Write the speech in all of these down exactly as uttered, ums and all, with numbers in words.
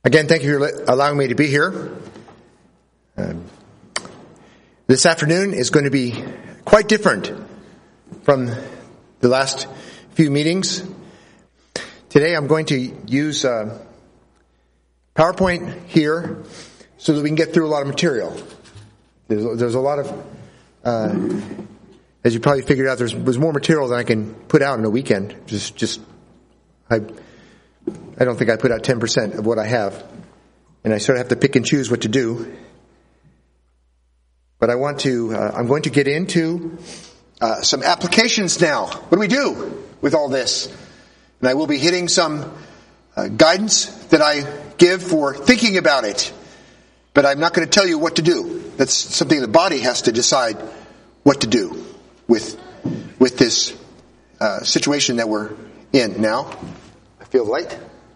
Again, thank you for allowing me to be here. Um, this afternoon is going to be quite different from the last few meetings. Today I'm going to use uh, PowerPoint here so that we can get through a lot of material. There's, there's a lot of, uh, as you probably figured out, there's, there's more material than I can put out in a weekend. Just, just, I... I don't think I put out ten percent of what I have. And I sort of have to pick and choose what to do. But I want to, uh, I'm going to get into uh, some applications now. What do we do with all this? And I will be hitting some uh, guidance that I give for thinking about it. But I'm not going to tell you what to do. That's something the body has to decide what to do with, with this uh, situation that we're in now. Feel light?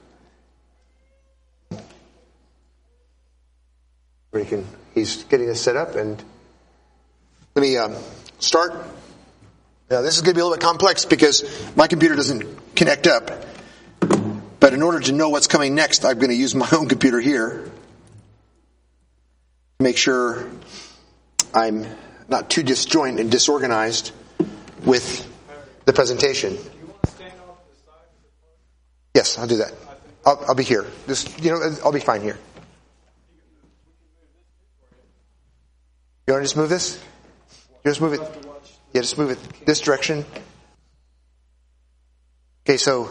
Can, he's getting this set up, and let me um, start. Now, this is going to be a little bit complex because my computer doesn't connect up. But in order to know what's coming next, I'm going to use my own computer here. Make sure I'm not too disjointed and disorganized with the presentation. Yes, I'll do that. I'll, I'll be here. Just, you know, I'll be fine here. You want to just move this? You just move it. Yeah, just move it this direction. Okay, so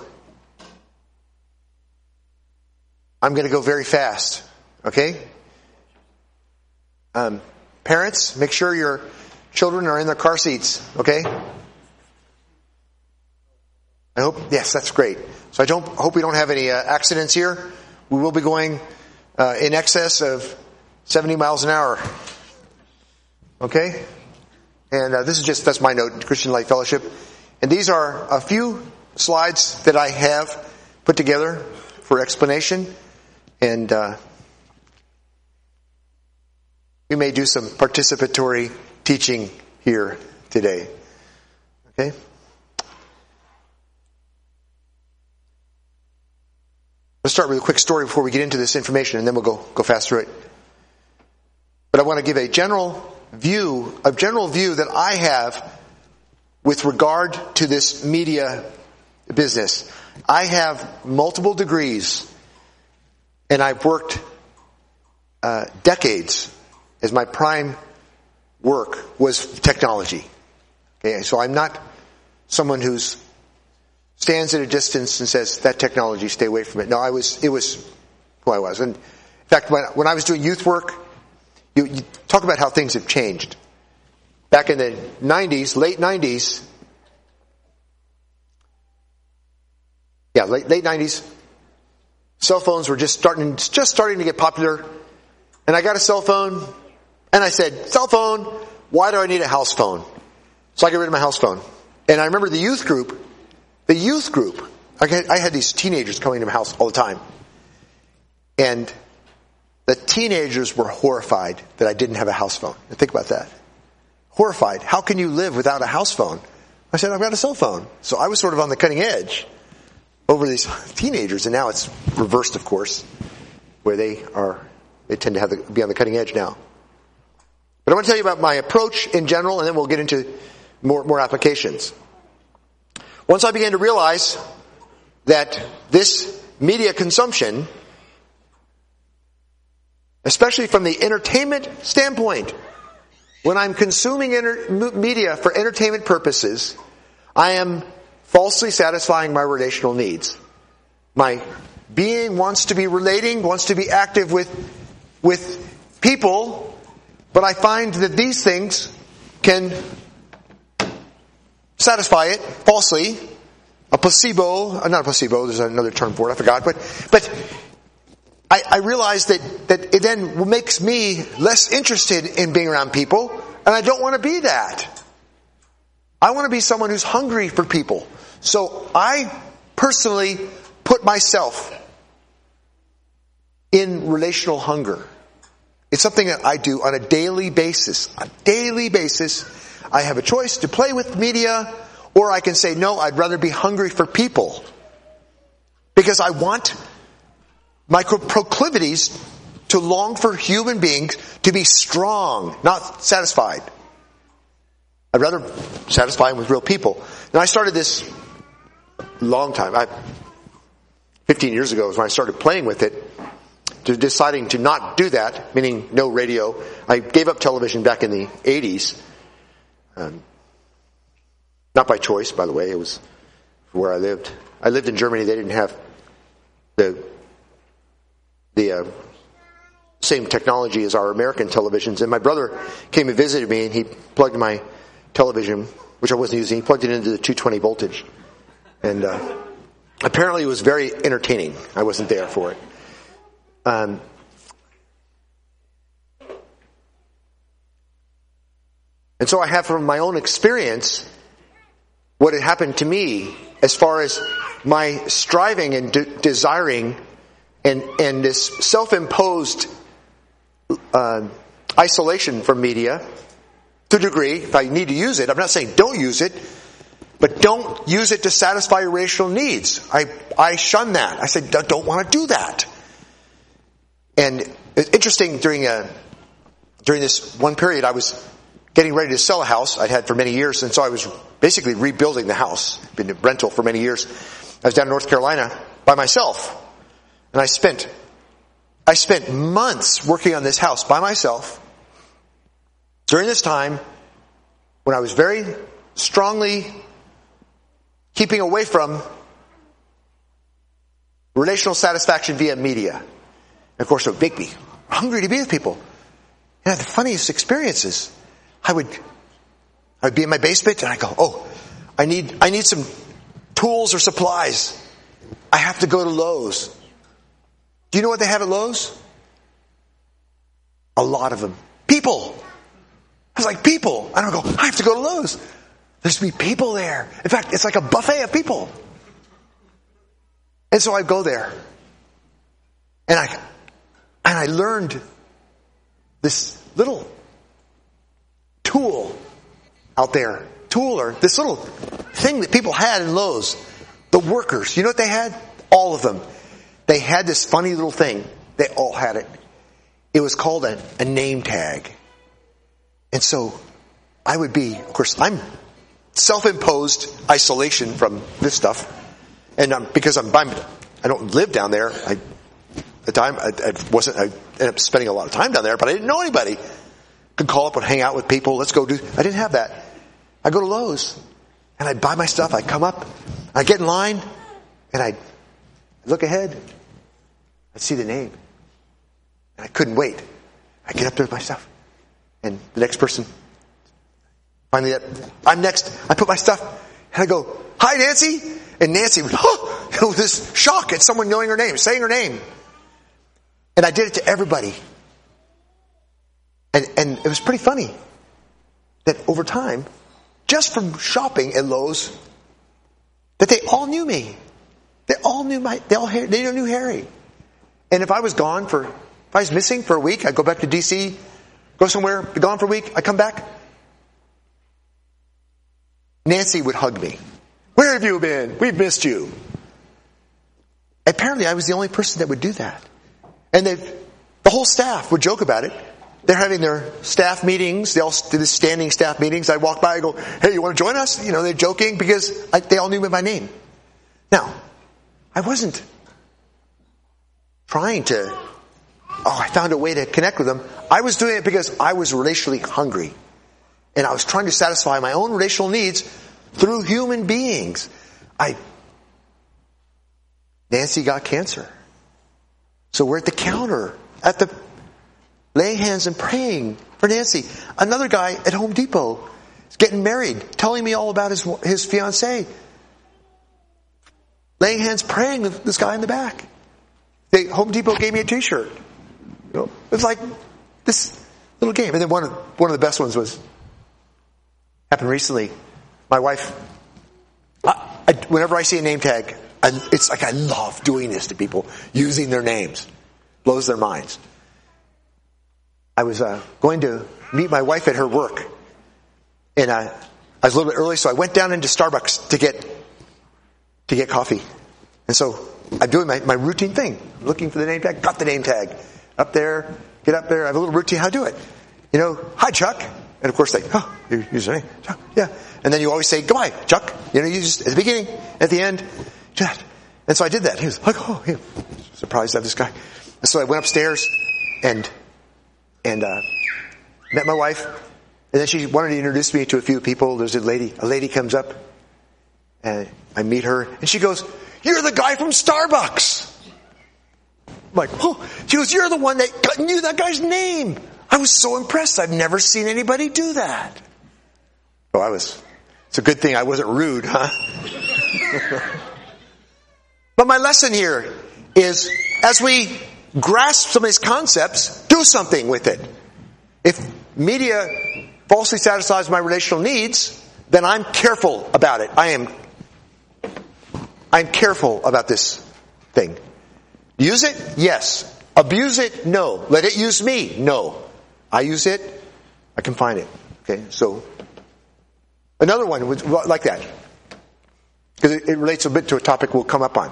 I'm going to go very fast. Okay? Um, parents, make sure your children are in their car seats. Okay? I hope. Yes, that's great. So I don't hope we don't have any uh, accidents here. We will be going uh, in excess of seventy miles an hour. Okay? And uh, this is just, that's my note, Christian Light Fellowship. And these are a few slides that I have put together for explanation. And uh, we may do some participatory teaching here today. Okay? Let's start with a quick story before we get into this information, and then we'll go go fast through it. But I want to give a general view, a general view that I have with regard to this media business. I have multiple degrees, and I've worked uh, decades as my prime work was technology. Okay, so I'm not someone who's stands at a distance and says, that technology, stay away from it. No, I was, it was who I was. And in fact, when, when I was doing youth work, you, you talk about how things have changed. Back in the nineties, late nineties, yeah, late, late nineties, cell phones were just starting, just starting to get popular. And I got a cell phone, and I said, cell phone, why do I need a house phone? So I got rid of my house phone. And I remember the youth group, The youth group, I had these teenagers coming to my house all the time. And the teenagers were horrified that I didn't have a house phone. And think about that. Horrified. How can you live without a house phone? I said, I've got a cell phone. So I was sort of on the cutting edge over these teenagers. And now it's reversed, of course, where they are, they tend to have the, be on the cutting edge now. But I want to tell you about my approach in general, and then we'll get into more, more applications. Once I began to realize that this media consumption, especially from the entertainment standpoint, when I'm consuming enter- media for entertainment purposes, I am falsely satisfying my relational needs. My being wants to be relating, wants to be active with, with people, but I find that these things can satisfy it falsely. A placebo, not a placebo, there's another term for it, I forgot, but, but I, I realized that, that it then makes me less interested in being around people, and I don't want to be that. I want to be someone who's hungry for people. So I personally put myself in relational hunger. It's something that I do on a daily basis. A daily basis. I have a choice to play with media, or I can say, no, I'd rather be hungry for people. Because I want my proclivities to long for human beings to be strong, not satisfied. I'd rather satisfy them with real people. And I started this long time. I, fifteen years ago is when I started playing with it, to deciding to not do that, meaning no radio. I gave up television back in the eighties. Um, not by choice, by the way. It was where I lived. I lived in Germany. They didn't have the the uh, same technology as our American televisions. And my brother came and visited me, and he plugged my television, which I wasn't using, he plugged it into the two twenty voltage. And uh, apparently it was very entertaining. I wasn't there for it. Um, and so I have from my own experience what had happened to me as far as my striving and de- desiring and, and this self-imposed uh, isolation from media to a degree. If I need to use it, I'm not saying don't use it, but don't use it to satisfy your racial needs. I, I shun that. I said, don't, don't want to do that. And it's interesting, during a, during this one period, I was getting ready to sell a house I'd had for many years, and so I was basically rebuilding the house. Been in rental for many years. I was down in North Carolina by myself, and I spent, I spent months working on this house by myself. During this time, when I was very strongly keeping away from relational satisfaction via media. And of course, it would make me hungry to be with people. And I had the funniest experiences. I would, I would be in my basement and I go, oh, I need, I need some tools or supplies. I have to go to Lowe's. Do you know what they have at Lowe's? A lot of them. People. I was like, people. And I go, I have to go to Lowe's. There's to be people there. In fact, it's like a buffet of people. And so I go there. And I, and I learned this little tool out there. Tool or this little thing that people had in Lowe's. The workers. You know what they had? All of them. They had this funny little thing. They all had it. It was called a, a name tag. And so I would be, of course, I'm self-imposed isolation from this stuff. And um, because I'm, I'm, I don't live down there. I, at the time, I, I wasn't, I ended up spending a lot of time down there, but I didn't know anybody. Could call up and hang out with people. Let's go do, I didn't have that. I go to Lowe's and I'd buy my stuff. I'd come up, I'd get in line and I'd look ahead. I'd see the name. And I couldn't wait. I'd get up there with my stuff. And the next person, finally, I'm next. I put my stuff, and I go, hi, Nancy. And Nancy was, oh, with this shock at someone knowing her name, saying her name. And I did it to everybody. And, and it was pretty funny that over time, just from shopping at Lowe's, that they all knew me. They all knew my, they all, they knew Harry. And if I was gone for, if I was missing for a week, I'd go back to D C, go somewhere, be gone for a week, I come back. Nancy would hug me. Where have you been? We've missed you. Apparently I was the only person that would do that. And they, the whole staff would joke about it. They're having their staff meetings. They all did the standing staff meetings. I'd walk by and go, hey, you want to join us? You know, they're joking because I, they all knew me by name. Now, I wasn't trying to, oh, I found a way to connect with them. I was doing it because I was relationally hungry. And I was trying to satisfy my own relational needs through human beings. I, Nancy got cancer. So we're at the counter, at the, laying hands and praying for Nancy. Another guy at Home Depot is getting married, telling me all about his, his fiancée. Laying hands, praying with this guy in the back. They, Home Depot gave me a t-shirt. You know, it was like this little game. And then one of, one of the best ones was, happened recently. My wife, I, I, whenever I see a name tag, I, it's like I love doing this to people, using their names. Blows their minds. I was uh, going to meet my wife at her work. And I, I was a little bit early, so I went down into Starbucks to get to get coffee. And so I'm doing my, my routine thing. Looking for the name tag. Got the name tag. Up there. Get up there. I have a little routine how to do it. You know, hi, Chuck. And of course they, oh, your username. Chuck. Yeah. And then you always say, goodbye, Chuck. You know, you just, at the beginning, at the end. And so I did that. He was like, oh, yeah. Surprised to have this guy. And so I went upstairs and, and, uh, met my wife. And then she wanted to introduce me to a few people. There's a lady, a lady comes up and I meet her and she goes, you're the guy from Starbucks. I'm like, oh, she goes, you're the one that knew that guy's name. I was so impressed. I've never seen anybody do that. Oh, I was, it's a good thing I wasn't rude, huh? But my lesson here is as we grasp some of these concepts, do something with it. If media falsely satisfies my relational needs, then I'm careful about it. I am, I'm careful about this thing. Use it? Yes. Abuse it? No. Let it use me? No. I use it, I can find it. Okay, so another one was like that. Because it, it relates a bit to a topic we'll come up on.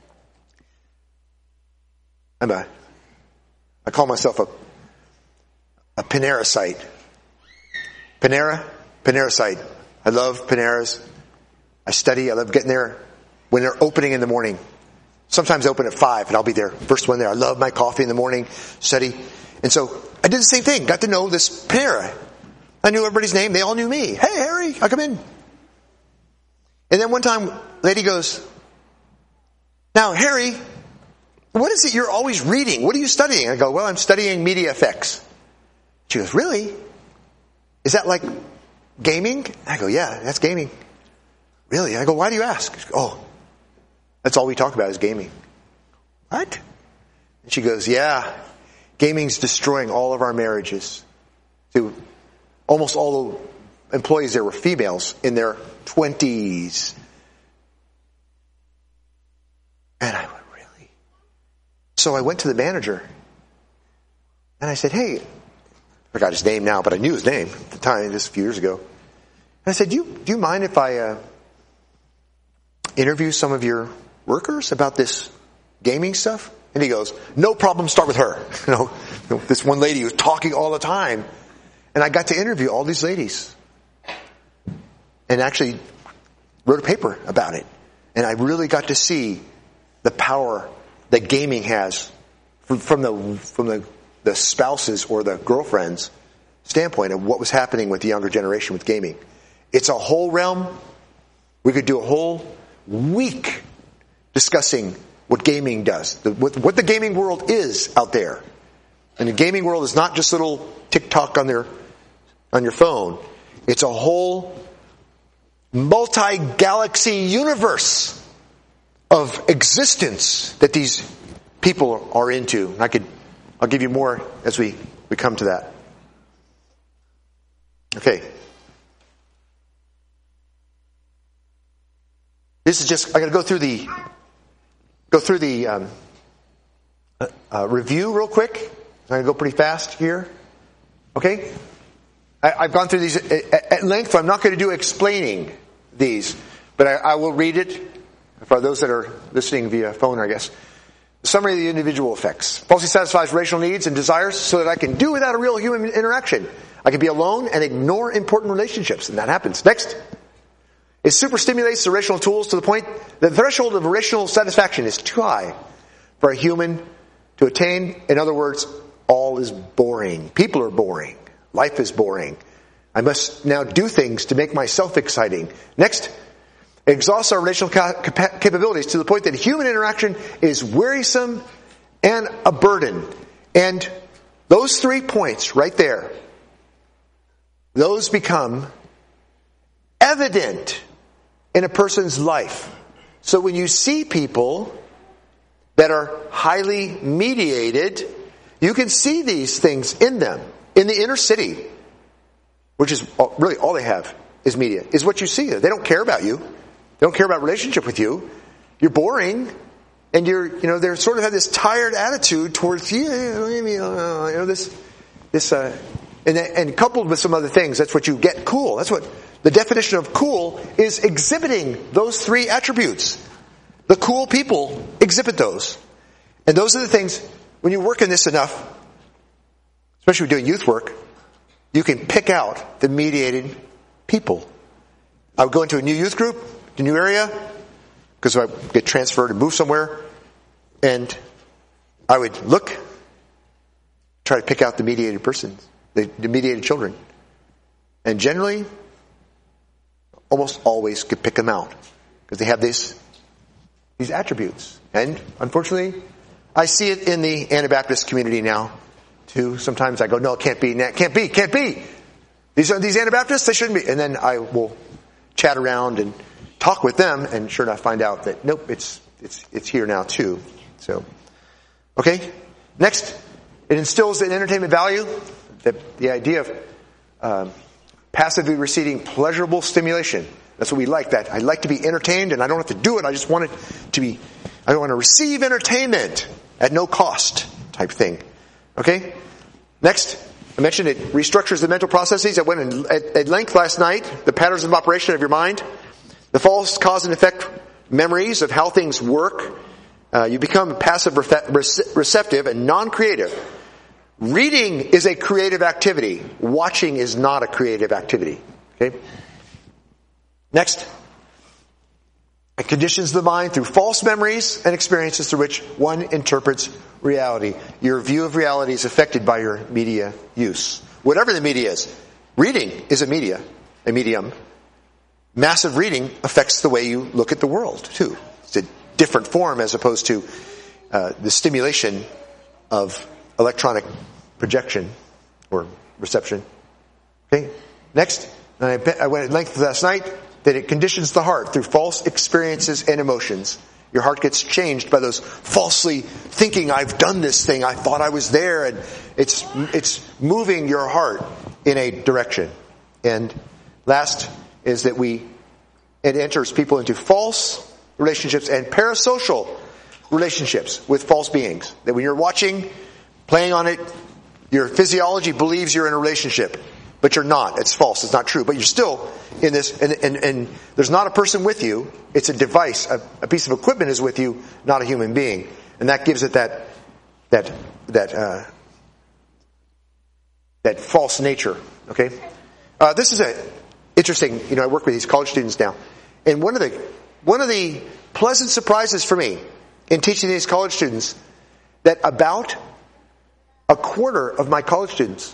I'm a, I call myself a, a Panera-site. Panera? Panera-site. I love Paneras. I study, I love getting there when they're opening in the morning. Sometimes I open at five and I'll be there. First one there. I love my coffee in the morning, study. And so I did the same thing. Got to know this Panera. I knew everybody's name. They all knew me. Hey, Harry, I come in. And then one time, lady goes, now, Harry, what is it you're always reading? What are you studying? I go, well, I'm studying media effects. She goes, really? Is that like gaming? I go, yeah, that's gaming. Really? I go, why do you ask? She goes, oh, that's all we talk about is gaming. What? And she goes, yeah, gaming's destroying all of our marriages. So almost all the employees there were females in their twenties. And I went, really? So I went to the manager and I said, hey, I forgot his name now, but I knew his name at the time, just a few years ago. And I said, do you, do you mind if I uh, interview some of your workers about this gaming stuff? And he goes, no problem, start with her. You know, this one lady was talking all the time. And I got to interview all these ladies. And actually wrote a paper about it. And I really got to see the power that gaming has from, from the from the, the spouses or the girlfriends' standpoint of what was happening with the younger generation with gaming. It's a whole realm. We could do a whole week discussing what gaming does, the, what, what the gaming world is out there. And the gaming world is not just little TikTok on their on your phone. It's a whole multi-galaxy universe of existence that these people are into. And I could, I'll give you more as we, we come to that. Okay. This is just, I gotta go through the, go through the, um, uh, review real quick. I'm gonna go pretty fast here. Okay? I, I've gone through these at, at length. I'm not going to do explaining these, but I, I will read it for those that are listening via phone, I guess. The summary of the individual effects. Falsely satisfies rational needs and desires so that I can do without a real human interaction. I can be alone and ignore important relationships, and that happens. Next. It superstimulates the rational tools to the point that the threshold of rational satisfaction is too high for a human to attain. In other words, all is boring. People are boring. Life is boring. I must now do things to make myself exciting. Next, it exhausts our relational cap- capabilities to the point that human interaction is wearisome and a burden. And those three points right there, those become evident in a person's life. So when you see people that are highly mediated, you can see these things in them. In the inner city, which is really all they have is media, is what you see. They don't care about you. They don't care about relationship with you. You're boring. And you're, you know, they sort of have this tired attitude towards you, you know, this, this, uh, and, and coupled with some other things, that's what you get cool. That's what the definition of cool is, exhibiting those three attributes. The cool people exhibit those. And those are the things, when you work in this enough, especially doing youth work, you can pick out the mediated people. I would go into a new youth group, a new area, because I get transferred and move somewhere, and I would look, try to pick out the mediated persons, the, the mediated children. And generally, almost always could pick them out, because they have this, these attributes. And unfortunately, I see it in the Anabaptist community now, too. Sometimes I go, no, it can't be, it can't be, can't be. These are these Anabaptists, they shouldn't be. And then I will chat around and talk with them, and sure enough find out that, nope, it's it's it's here now, too. So, okay. Next, it instills an entertainment value, the, the idea of um, passively receiving pleasurable stimulation. That's what we like, that I like to be entertained, and I don't have to do it, I just want it to be, I want to receive entertainment at no cost type thing. Okay? Next, I mentioned it restructures the mental processes. I went in, at, at length last night, the patterns of operation of your mind, the false cause and effect memories of how things work. Uh, you become passive receptive and non-creative. Reading is a creative activity. Watching is not a creative activity. Okay? Next, it conditions the mind through false memories and experiences through which one interprets reality. Your view of reality is affected by your media use. Whatever the media is. Reading is a media, a medium. Massive reading affects the way you look at the world, too. It's a different form as opposed to uh, the stimulation of electronic projection or reception. Okay? Next, I, I went at length last night that it conditions the heart through false experiences and emotions. Your heart gets changed by those falsely thinking, I've done this thing, I thought I was there, and it's it's moving your heart in a direction. And last is that we it enters people into false relationships and parasocial relationships with false beings. That when you're watching, playing on it, your physiology believes you're in a relationship. But you're not. It's false. It's not true. But you're still in this, and, and, and there's not a person with you. It's a device. A, a piece of equipment is with you, not a human being. And that gives it that, that, that, uh, that false nature. Okay? Uh, this is a interesting, you know, I work with these college students now. And one of the, one of the pleasant surprises for me in teaching these college students, that about a quarter of my college students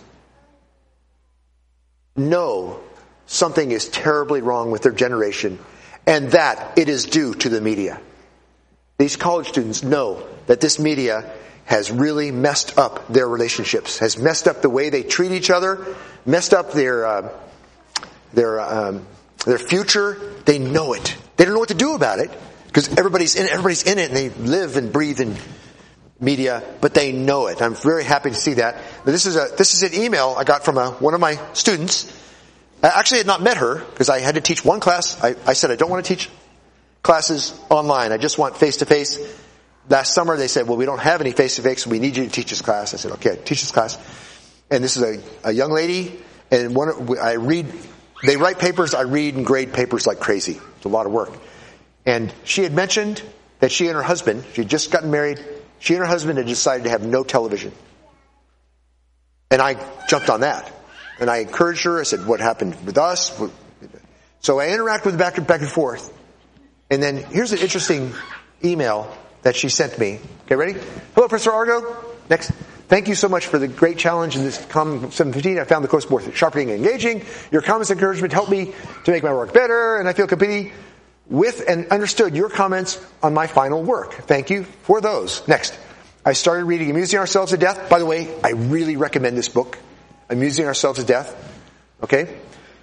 know something is terribly wrong with their generation, and that it is due to the media. These college students know that this media has really messed up their relationships, has messed up the way they treat each other, messed up their uh, their um, their future. They know it. They don't know what to do about it because everybody's in everybody's in it, and they live and breathe in media, but they know it. I'm very happy to see that. Now, this is a this is an email I got from a, one of my students. I actually had not met her because I had to teach one class. I, I said I don't want to teach classes online. I just want face-to-face. Last summer they said, well, we don't have any face-to-face, so we need you to teach this class. I said, okay, teach this class. And this is a, a young lady, and one I read, they write papers, I read and grade papers like crazy. It's a lot of work. And she had mentioned that she and her husband, she had just gotten married, she and her husband had decided to have no television. And I jumped on that. And I encouraged her. I said, what happened with us? So I interact with her back and, back and forth. And then here's an interesting email that she sent me. Okay, ready? Hello, Professor Argo. Next. Thank you so much for the great challenge in this Com seven fifteen. I found the course both sharpening and engaging. Your comments and encouragement helped me to make my work better, and I feel completely with and understood your comments on my final work. Thank you for those. Next. I started reading Amusing Ourselves to Death. By the way, I really recommend this book, Amusing Ourselves to Death. Okay?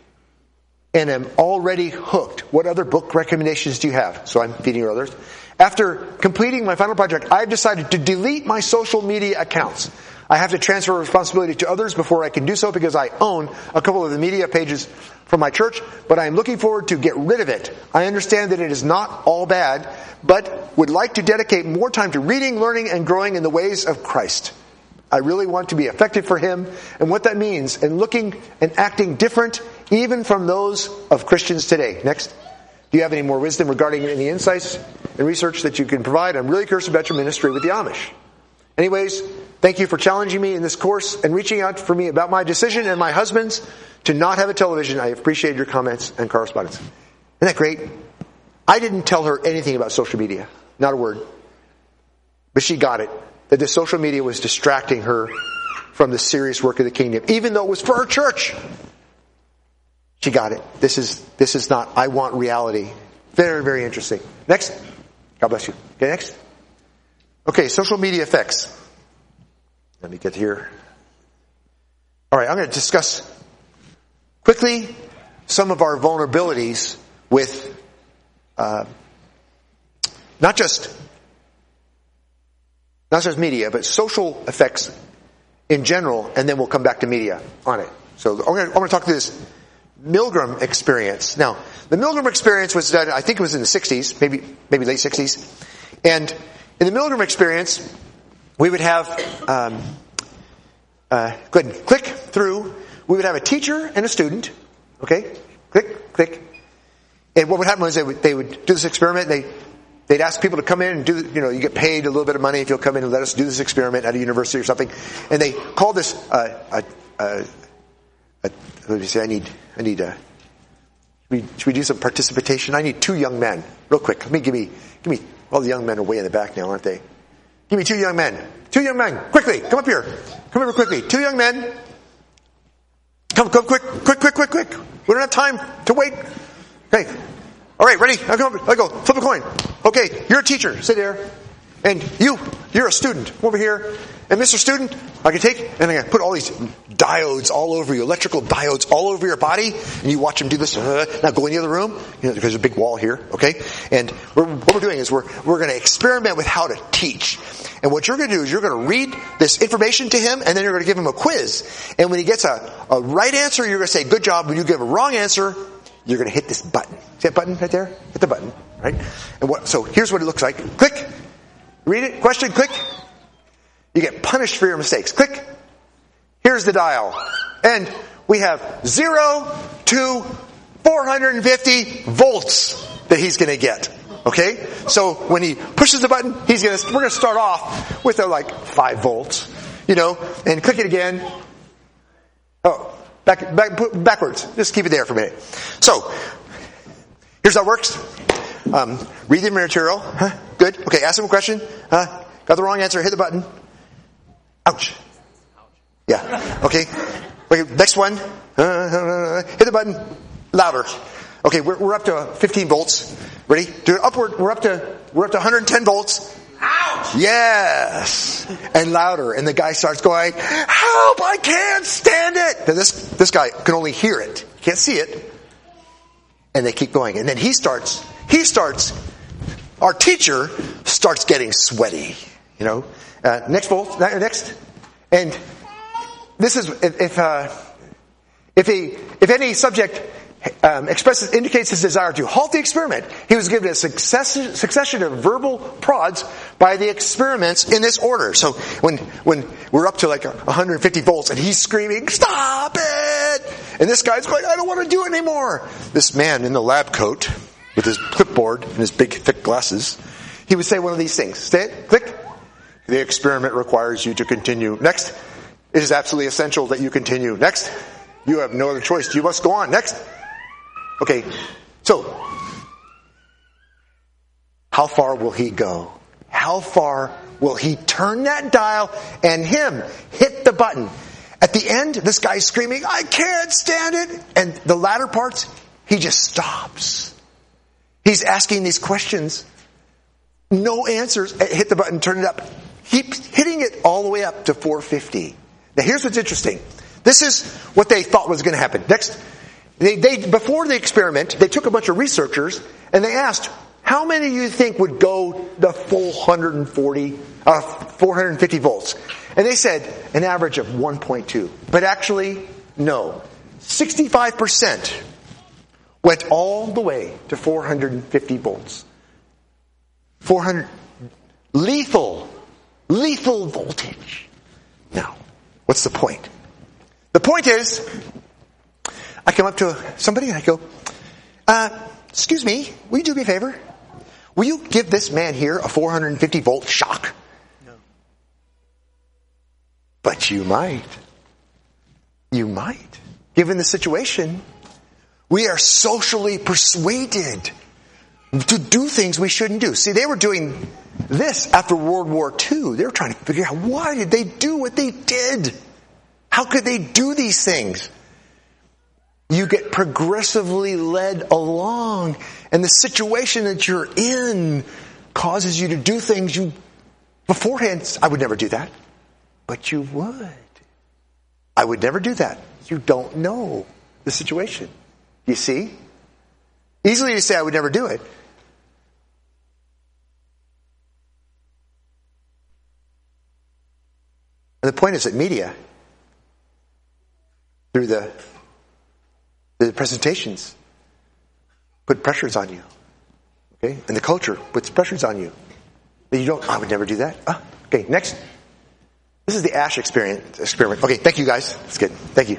And I'm already hooked. What other book recommendations do you have? So I'm feeding you others. After completing my final project, I've decided to delete my social media accounts. I have to transfer responsibility to others before I can do so because I own a couple of the media pages from my church, but I am looking forward to get rid of it. I understand that it is not all bad, but would like to dedicate more time to reading, learning, and growing in the ways of Christ. I really want to be effective for Him and what that means, and looking and acting different even from those of Christians today. Next. Do you have any more wisdom regarding any insights and research that you can provide? I'm really curious about your ministry with the Amish. Anyways, thank you for challenging me in this course and reaching out for me about my decision and my husband's to not have a television. I appreciate your comments and correspondence. Isn't that great? I didn't tell her anything about social media. Not a word. But she got it. That the social media was distracting her from the serious work of the kingdom. Even though it was for her church. She got it. This is, this is not, I want reality. Very, very interesting. Next. God bless you. Okay, next. Okay, social media effects. Let me get here. All right, I'm going to discuss quickly some of our vulnerabilities with uh, not just not just media, but social effects in general, and then we'll come back to media on it. So I'm going to, I'm going to talk through this Milgram experience. Now, the Milgram experience was done, I think it was in the sixties, maybe maybe late sixties, and in the Milgram experience, we would have um, uh, go ahead and click through. We would have a teacher and a student. Okay, click, click, and what would happen was they would they would do this experiment. They they'd ask people to come in and do. You know, you get paid a little bit of money if you'll come in and let us do this experiment at a university or something. And they called this uh, a, a, a what did you say? I need I need a. Should we, should we do some participation? I need two young men, real quick. Let me give me give me. All the young men are way in the back now, aren't they? Give me two young men. Two young men. Quickly. Come up here. Come over quickly. Two young men. Come, come quick, quick, quick, quick, quick. We don't have time to wait. Okay. All right, ready? I'll go. I'll go. Flip a coin. Okay, you're a teacher. Sit there. And you, you're a student. Come over here. And Mister Student, I can take, and I can put all these diodes all over you, electrical diodes all over your body, and you watch them do this. Uh, now go in the other room, you know, because there's a big wall here, okay? And we're, what we're doing is we're, we're going to experiment with how to teach. And what you're going to do is you're going to read this information to him, and then you're going to give him a quiz. And when he gets a, a right answer, you're going to say, good job. When you give a wrong answer, you're going to hit this button. See that button right there? Hit the button, right? And what, so here's what it looks like. Click. Read it. Question. Click. You get punished for your mistakes. Click. Here's the dial. And we have zero to four hundred fifty volts that he's going to get. Okay? So when he pushes the button, he's going to, we're going to start off with a, like five volts, you know, and click it again. Oh, back, back, backwards. Just keep it there for a minute. So, here's how it works. Um, read the material. Huh? Good. Okay, ask him a question. Huh? Got the wrong answer. Hit the button. Ouch. Yeah. Okay. Okay. Next one. Uh, hit the button. Louder. Okay. We're, we're up to fifteen volts. Ready? Do it upward. We're up to we're up to one hundred ten volts. Ouch. Yes. And louder. And the guy starts going, "Help! I can't stand it." Now this this guy can only hear it. Can't see it. And they keep going. And then he starts. He starts. Our teacher starts getting sweaty. You know. Uh, next volt, next, and this is if if, uh, if he if any subject um, expresses indicates his desire to halt the experiment, he was given a succession succession of verbal prods by the experiments in this order. So when when we're up to like one hundred fifty volts and he's screaming, "Stop it!" and this guy's going, "I don't want to do it anymore." This man in the lab coat with his clipboard and his big thick glasses, he would say one of these things. Say it, click. The experiment requires you to continue. Next. It is absolutely essential that you continue. Next. You have no other choice. You must go on. Next. Okay. So, how far will he go? How far will he turn that dial and him hit the button? At the end, this guy's screaming, "I can't stand it." And the latter parts, he just stops. He's asking these questions. No answers. Hit the button, turn it up. Keep hitting it all the way up to four fifty. Now here's what's interesting. This is what they thought was going to happen. Next, they, they before the experiment, they took a bunch of researchers and they asked, how many of you think would go the full one hundred forty, uh, four hundred fifty volts? And they said an average of one point two. But actually, no. sixty-five percent went all the way to four hundred fifty volts. four hundred, lethal. Lethal voltage. Now, what's the point? The point is, I come up to somebody and I go, uh, excuse me, will you do me a favor? Will you give this man here a four hundred fifty volt shock? No. But you might. You might. Given the situation, we are socially persuaded to do things we shouldn't do. See, they were doing this after World War Two. They were trying to figure out, why did they do what they did? How could they do these things? You get progressively led along, and the situation that you're in causes you to do things you beforehand, I would never do that. But you would. I would never do that. You don't know the situation. You see? Easily to say I would never do it. And the point is that media, through the the presentations, put pressures on you. Okay? And the culture puts pressures on you. That you don't, I would never do that. Ah, okay, next. This is the Ash experiment. experiment. Okay, thank you guys. That's good. Thank you.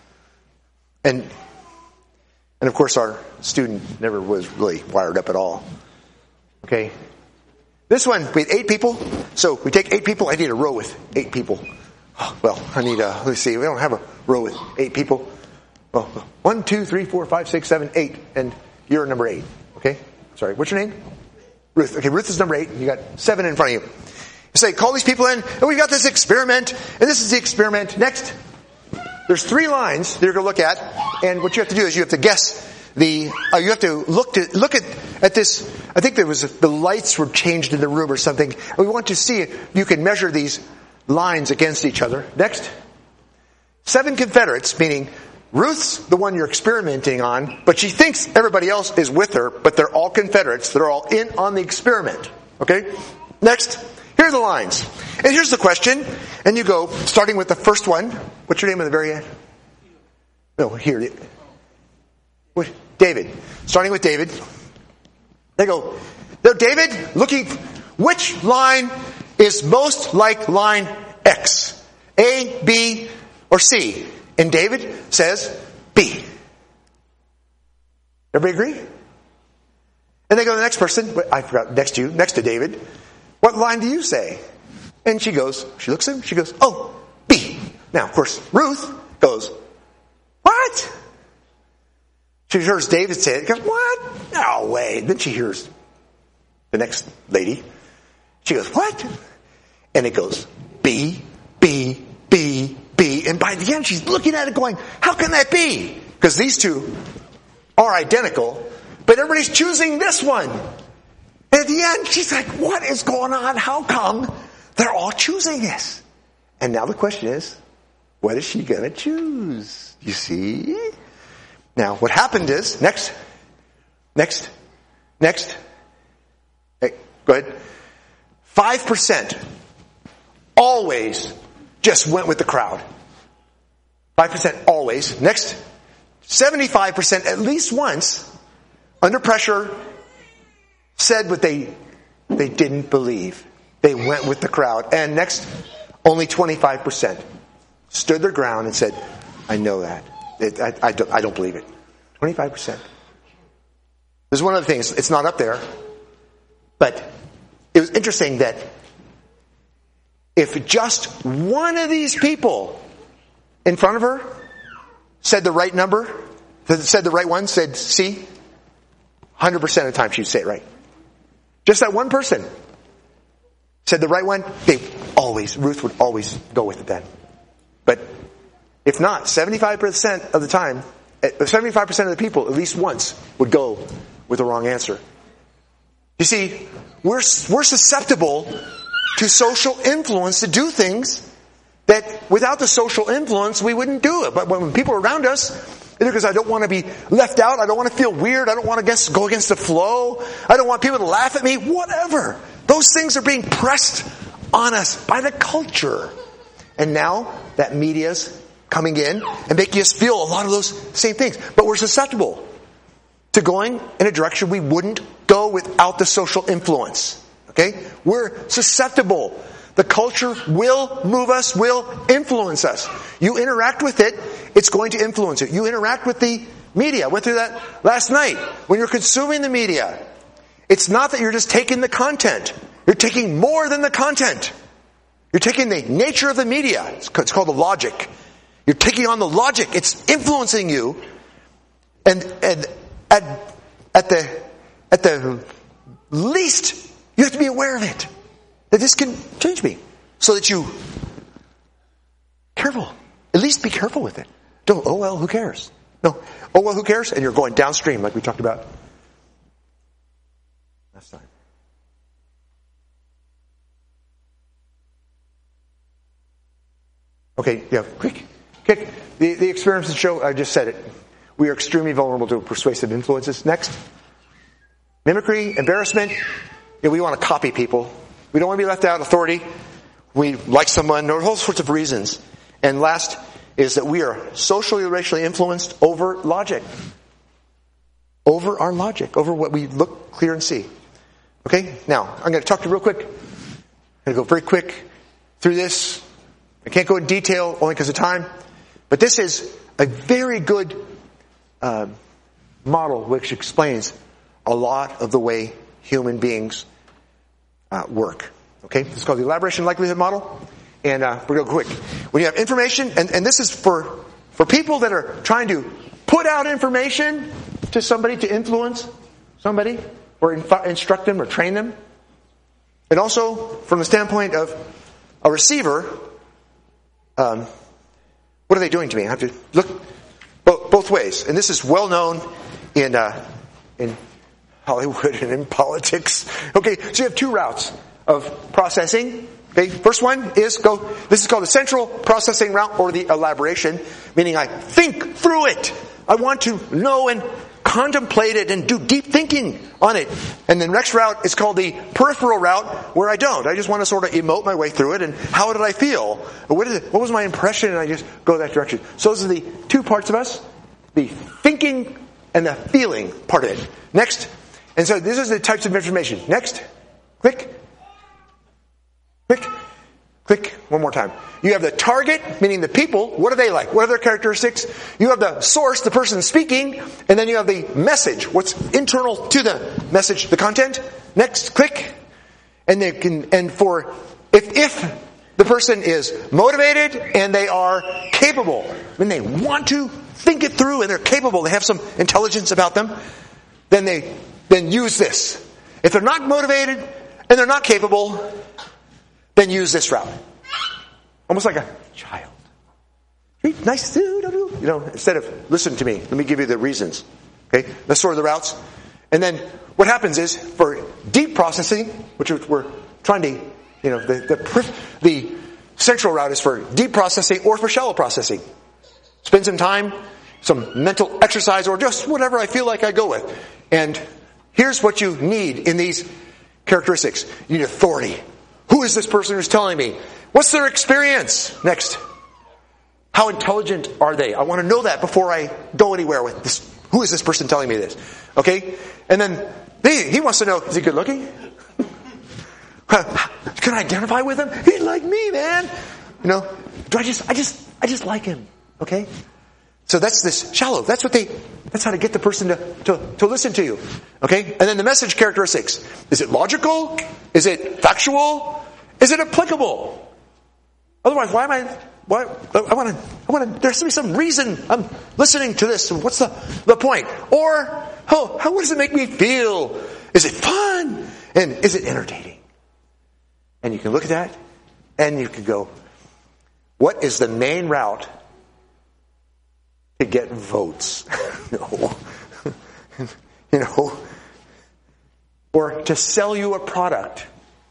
And and of course our student never was really wired up at all. Okay? This one, we had eight people. So we take eight people. I need a row with eight people. Oh, well, I need a, let me see. We don't have a row with eight people. Well, one, two, three, four, five, six, seven, eight. And you're number eight. Okay? Sorry. What's your name? Ruth. Okay, Ruth is number eight. You got seven in front of you. You say, call these people in. And we've got this experiment. And this is the experiment. Next. There's three lines that you're going to look at. And what you have to do is you have to guess the, uh, you have to look to, look at, at this. I think there was, the lights were changed in the room or something. And we want to see if you can measure these lines against each other. Next. Seven Confederates, meaning Ruth's the one you're experimenting on, but she thinks everybody else is with her, but they're all Confederates. They're all in on the experiment. Okay? Next. Here are the lines. And here's the question. And you go, starting with the first one. What's your name at the very end? No, here. What? David. Starting with David. They go, now David, looking, which line is most like line X? A, B, or C? And David says B. Everybody agree? And they go to the next person. I forgot, next to you, next to David. What line do you say? And she goes, she looks at him, she goes, oh, B. Now, of course, Ruth goes, what? She hears David say it, goes, what? No way. Then she hears the next lady. She goes, what? And it goes, B, B, B, B. And by the end, she's looking at it going, how can that be? Because these two are identical, but everybody's choosing this one. And at the end, she's like, what is going on? How come they're all choosing this? And now the question is, what is she going to choose? You see? Now, what happened is, next, next, next, hey, go ahead. Five percent always just went with the crowd. Five percent always. Next, seventy-five percent at least once, under pressure, said what they they didn't believe. They went with the crowd. And next, only twenty-five percent stood their ground and said, I know that. It, I, I, don't, I don't believe it. twenty-five percent. There's one other thing. It's, it's not up there. But it was interesting that if just one of these people in front of her said the right number, said the right one, said C, one hundred percent of the time she'd say it right. Just that one person said the right one, they always, Ruth would always go with it then. But if not, seventy-five percent of the time, seventy-five percent of the people, at least once, would go with the wrong answer. You see, we're, we're susceptible to social influence to do things that without the social influence we wouldn't do it. But when people are around us, either because I don't want to be left out, I don't want to feel weird, I don't want to guess, go against the flow, I don't want people to laugh at me, whatever. Those things are being pressed on us by the culture. And now that media's coming in and making us feel a lot of those same things. But we're susceptible to going in a direction we wouldn't go without the social influence. Okay? We're susceptible. The culture will move us, will influence us. You interact with it, it's going to influence it. You interact with the Media. I went through that last night. When you're consuming the media, it's not that you're just taking the content. You're taking more than the content. You're taking the nature of the media. It's called the logic. You're taking on the logic. It's influencing you. And, and at, at the, at the least, you have to be aware of it. That this can change me. So that you, careful. At least be careful with it. Don't, oh well, who cares? No, oh well, who cares? And you're going downstream like we talked about last time. Okay, yeah, quick, quick. The, the experiments show, I just said it, we are extremely vulnerable to persuasive influences. Next. Mimicry, embarrassment. Yeah, we want to copy people. We don't want to be left out. Authority. We like someone. There are all sorts of reasons. And last is that we are socially or racially influenced over logic. Over our logic. Over what we look, clear, and see. Okay? Now, I'm going to talk to you real quick. I'm going to go very quick through this. I can't go in detail only because of time. But this is a very good uh, model which explains a lot of the way human beings uh, work. Okay? This is called the elaboration likelihood model. And uh, we're going to go quick. When you have information, and, and this is for, for people that are trying to put out information to somebody to influence somebody or inf- instruct them or train them. And also from the standpoint of a receiver, um, what are they doing to me? I have to look bo- both ways. And this is well known in uh, in Hollywood and in politics. Okay, so you have two routes of processing. Okay, first one is go, this is called the central processing route or the elaboration, meaning I think through it. I want to know and contemplate it and do deep thinking on it. And the next route is called the peripheral route where I don't. I just want to sort of emote my way through it and how did I feel? What, is it, what was my impression? And I just go that direction. So those are the two parts of us, the thinking and the feeling part of it. Next. And so these are the types of information. Next. Click. Click, click, one more time. You have the target, meaning the people. What are they like? What are their characteristics? You have the source, the person speaking, and then you have the message. What's internal to the message, the content? Next, click. And they can, and for, if, if the person is motivated and they are capable, when they want to think it through and they're capable, they have some intelligence about them, then they, then use this. If they're not motivated and they're not capable, then use this route. Almost like a child. Nice, you know, instead of listen to me, let me give you the reasons. Okay, that's sort of the routes. And then what happens is for deep processing, which we're trying to, you know, the the, the central route is for deep processing or for shallow processing. Spend some time, some mental exercise, or just whatever I feel like I go with. And here's what you need in these characteristics. You need authority. Who is this person who's telling me? What's their experience? Next. How intelligent are they? I want to know that before I go anywhere with this. Who is this person telling me this? Okay? And then they, he wants to know, is he good looking? Can I identify with him? He's like me, man. You know, do I just, I just, I just like him. Okay? So that's this shallow. That's what they, that's how to get the person to, to, to listen to you. Okay? And then the message characteristics. Is it logical? Is it factual? Is it applicable? Otherwise, why am I, why, I want to, I want to, there has to be some reason I'm listening to this. What's the, the point? Or, oh, how, what does it make me feel? Is it fun? And is it entertaining? And you can look at that and you can go, what is the main route to get votes? No. You know, or to sell you a product.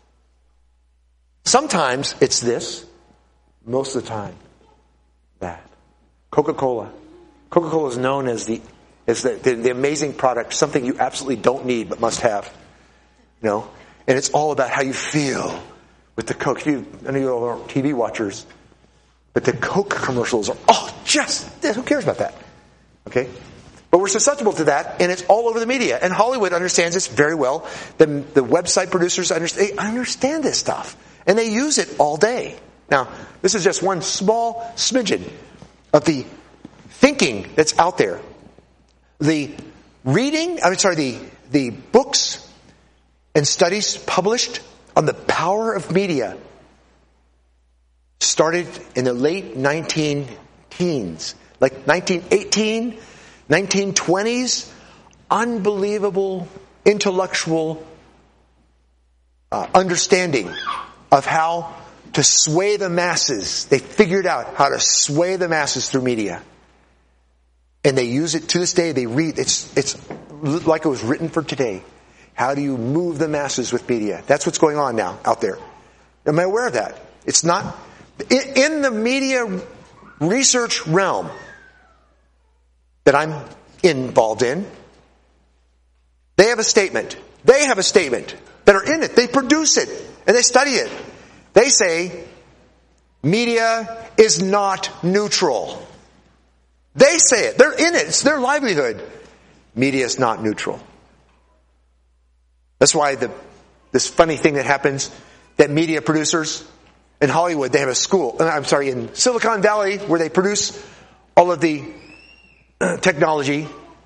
Sometimes it's this, most of the time that. Coca-Cola. Coca-Cola is known as the as the, the, the amazing product, something you absolutely don't need but must have. You know, and it's all about how you feel with the Coke. You, I know you all are T V watchers, but the Coke commercials are oh, just who cares about that? Okay. But we're susceptible to that, and it's all over the media. And Hollywood understands this very well. The, the website producers understand, they understand this stuff. And they use it all day. Now, this is just one small smidgen of the thinking that's out there. the reading, I'm sorry, the, the books and studies published on the power of media started in the late nineteen teens, like nineteen eighteen, nineteen twenties. Unbelievable intellectual uh, understanding of how to sway the masses. They figured out how to sway the masses through media. And they use it to this day. They read, it's, it's like it was written for today. How do you move the masses with media? That's what's going on now out there. Am I aware of that? It's not, in, in the media research realm that I'm involved in, they have a statement. They have a statement that are in it. They produce it and they study it. They say media is not neutral. They say it. They're in it. It's their livelihood. Media is not neutral. That's why the this funny thing that happens, that media producers in Hollywood, they have a school, I'm sorry, in Silicon Valley, where they produce all of the technology,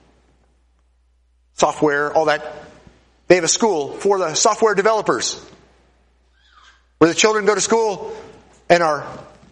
software, all that. They have a school for the software developers, where the children go to school and are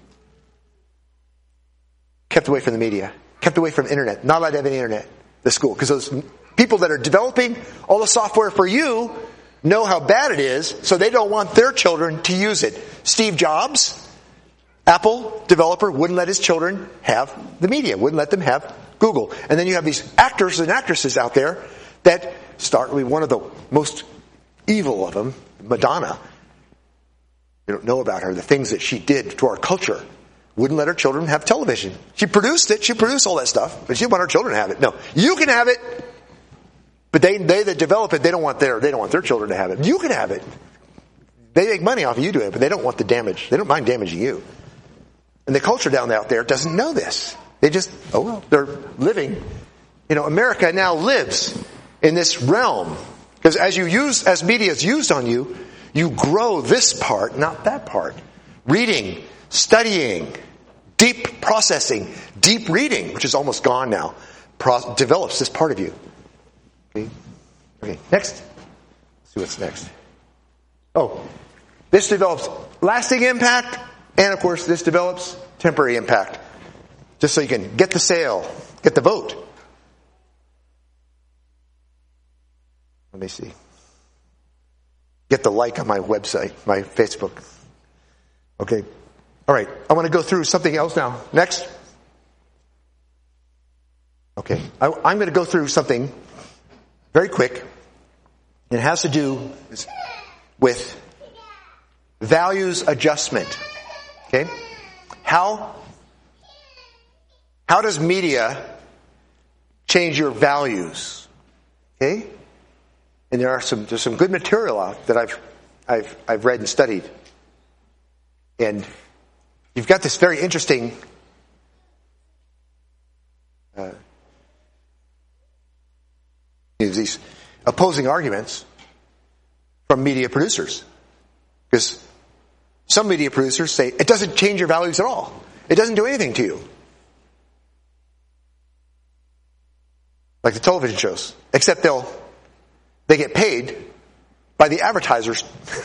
kept away from the media, kept away from internet, not allowed to have any internet, the school. Because those people that are developing all the software for you know how bad it is, so they don't want their children to use it. Steve Jobs, Apple developer, wouldn't let his children have the media, wouldn't let them have Google. And then you have these actors and actresses out there that start with one of the most evil of them, Madonna. You don't know about her, the things that she did to our culture. Wouldn't let her children have television. She produced it, she produced all that stuff, but she didn't want her children to have it. No, you can have it, but they they that develop it, they don't want their they don't want their children to have it. You can have it. They make money off of you doing it, but they don't want the damage. They don't mind damaging you. And the culture down out there doesn't know this. They just, oh well, they're living. You know, America now lives in this realm. Because as you use, as media is used on you, you grow this part, not that part. Reading, studying, deep processing, deep reading, which is almost gone now, pro- develops this part of you. Okay, okay. Next. Let's see what's next. Oh, this develops lasting impact, and of course this develops temporary impact. Just so you can get the sale, get the vote. Let me see. Get the like on my website, my Facebook. Okay. All right. I want to go through something else now. Next. Okay. I, I'm going to go through something very quick. It has to do with values adjustment. Okay? How, how does media change your values? Okay? And there are some there's some good material out that I've I've I've read and studied. And you've got this very interesting uh, these opposing arguments from media producers. Because some media producers say it doesn't change your values at all. It doesn't do anything to you. Like the television shows. Except they'll they get paid by the advertisers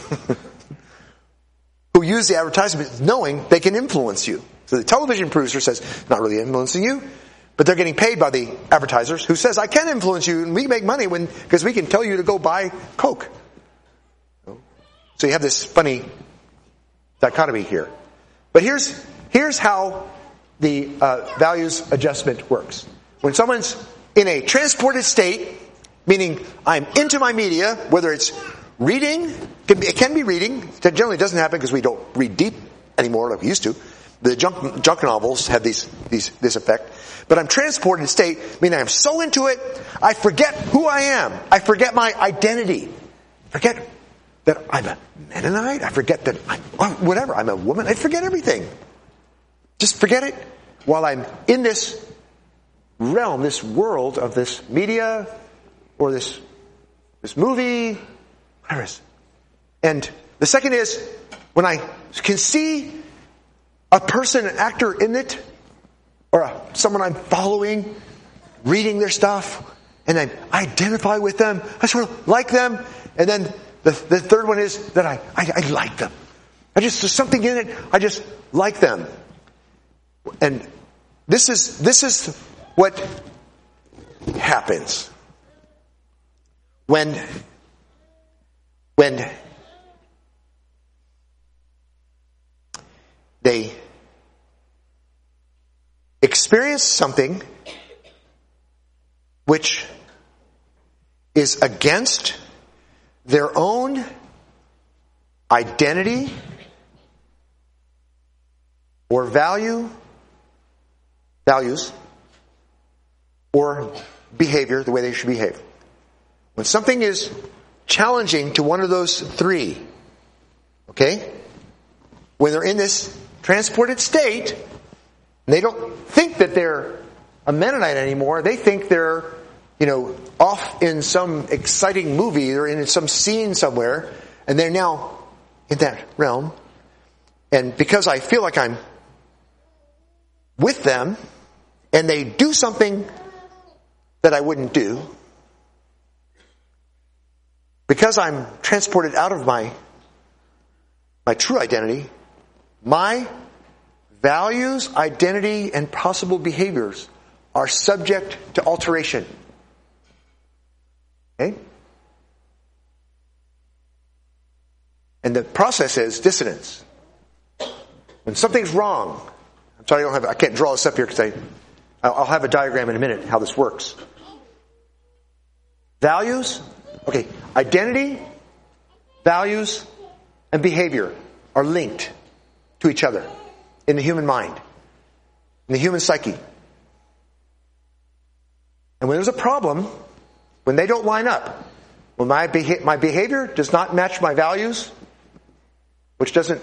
who use the advertisement knowing they can influence you. So the television producer says, not really influencing you, but they're getting paid by the advertisers who says, I can influence you and we make money when because we can tell you to go buy Coke. So you have this funny dichotomy here. But here's here's how the uh, values adjustment works. When someone's in a transported state, meaning I'm into my media, whether it's reading, it can be reading. That generally doesn't happen because we don't read deep anymore like we used to. The junk, junk novels have these, these, this effect. But I'm transported in state, meaning I'm so into it, I forget who I am. I forget my identity. Forget that I'm a Mennonite. I forget that I'm, whatever, I'm a woman. I forget everything. Just forget it while I'm in this realm, this world of this media, or this this movie, whatever it is. And the second is, when I can see a person, an actor in it, or a, someone I'm following, reading their stuff, and I identify with them. I sort of like them. And then the, the third one is that I, I, I like them. I just, there's something in it, I just like them. And this is, this is what happens when, when they experience something which is against their own identity or value, values, or behavior, the way they should behave. When something is challenging to one of those three, okay, when they're in this transported state, and they don't think that they're a Mennonite anymore, they think they're, you know, off in some exciting movie or in some scene somewhere, and they're now in that realm. And because I feel like I'm with them, and they do something that I wouldn't do, because I'm transported out of my my true identity, my values, identity, and possible behaviors are subject to alteration. Okay? And the process is dissonance. When something's wrong, I'm sorry I don't have, I can't draw this up here because I, I'll have a diagram in a minute how this works. Values, okay, identity, values, and behavior are linked to each other in the human mind, in the human psyche. And when there's a problem, when they don't line up, when my beha- my behavior does not match my values, which doesn't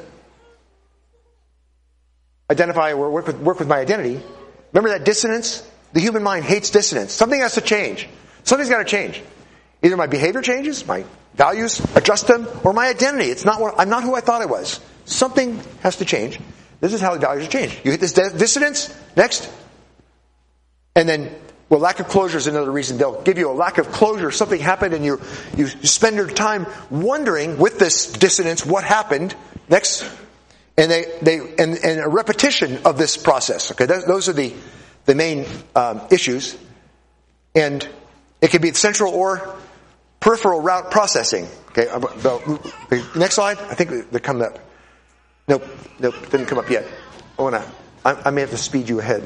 identify or work with, work with my identity, remember that dissonance? The human mind hates dissonance. Something has to change. Something's got to change. Either my behavior changes, my values adjust them, or my identity. It's not what, I'm not who I thought I was. Something has to change. This is how the values change. You hit this dissonance, next, and then, well, lack of closure is another reason. They'll give you a lack of closure. Something happened and you, you spend your time wondering with this dissonance what happened. Next. And they, they, and, and a repetition of this process. Okay. Those are the, the main, um, issues. And it can be central or peripheral route processing. Okay. The, the next slide. I think they come up. Nope. Nope. Didn't come up yet. I wanna, I, I may have to speed you ahead.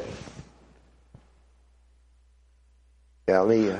Yeah, let me... Uh...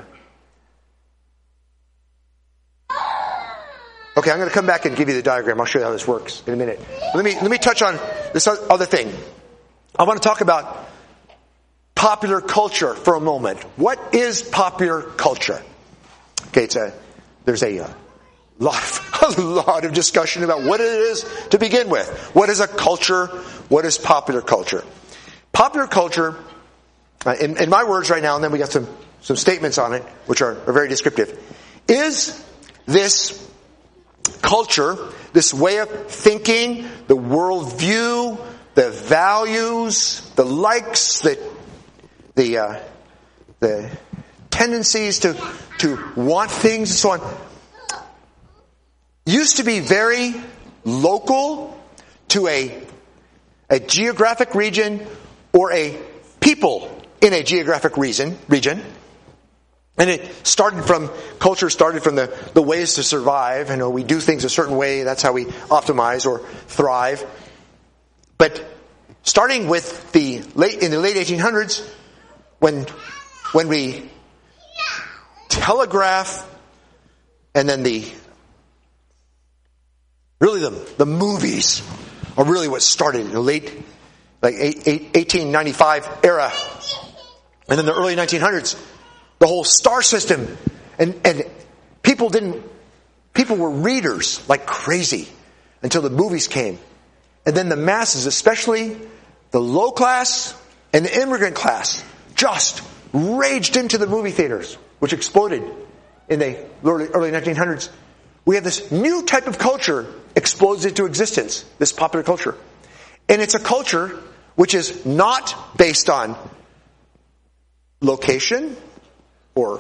Okay, I'm going to come back and give you the diagram. I'll show you how this works in a minute. Let me let me touch on this other thing. I want to talk about popular culture for a moment. What is popular culture? Okay, it's a there's a, a lot of, a lot of discussion about what it is to begin with. What is a culture? What is popular culture? Popular culture, uh, in, in my words right now, and then we got some some statements on it, which are, are very descriptive, is this culture, this way of thinking, the worldview, the values, the likes, the the uh, the tendencies to to want things and so on, used to be very local to a a geographic region or a people in a geographic region region. And it started from, culture started from the, the ways to survive. You know, we do things a certain way, that's how we optimize or thrive. But starting with the late, in the late eighteen hundreds, when, when we telegraph, and then the, really the, the movies are really what started in the late, like eighteen ninety-five era. And then the early nineteen hundreds, the whole star system, and, and people didn't, people were readers like crazy until the movies came. And then the masses, especially the low class and the immigrant class, just raged into the movie theaters, which exploded in the early, early nineteen hundreds. We have this new type of culture explodes into existence, this popular culture. And it's a culture which is not based on location or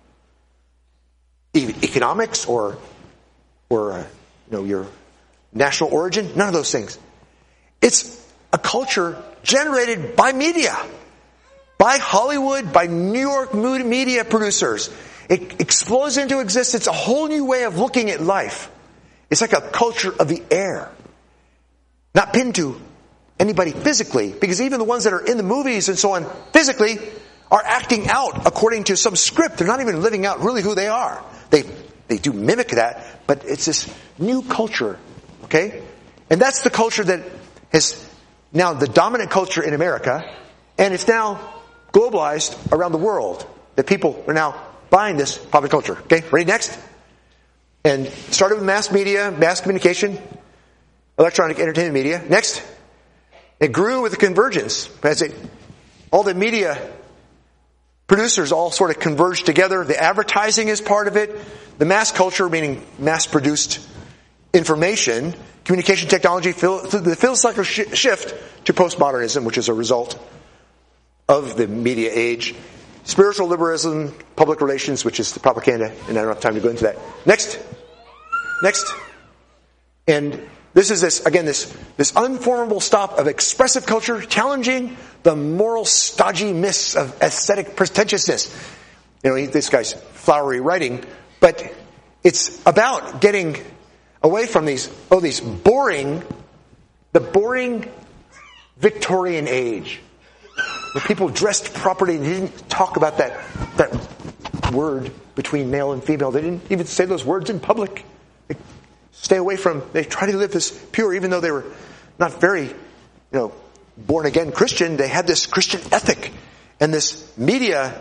even economics or or uh, you know your national origin. None of those things. It's a culture generated by media, by Hollywood, by New York media producers. It explodes into existence a whole new way of looking at life. It's like a culture of the air. Not pinned to anybody physically, because even the ones that are in the movies and so on physically are acting out according to some script. They're not even living out really who they are. They they do mimic that, but it's this new culture, okay? And that's the culture that is now the dominant culture in America, and it's now globalized around the world. That people are now buying this popular culture. Okay, ready? Next. And started with mass media, mass communication, electronic entertainment media. Next. It grew with the convergence. As it, all the media producers all sort of converged together. The advertising is part of it. The mass culture, meaning mass-produced information, communication technology, the philosophical shift to postmodernism, which is a result of the media age. Spiritual liberalism, public relations, which is the propaganda, and I don't have time to go into that. Next. Next. And this is this, again, this, this unformable stop of expressive culture, challenging the moral stodgy myths of aesthetic pretentiousness. You know, this guy's flowery writing, but it's about getting away from these, oh, these boring, the boring Victorian age. Where people dressed properly, they didn't talk about that, that word between male and female. They didn't even say those words in public. They stay away from, they try to live this pure, even though they were not very, you know, born again Christian. They had this Christian ethic. And this media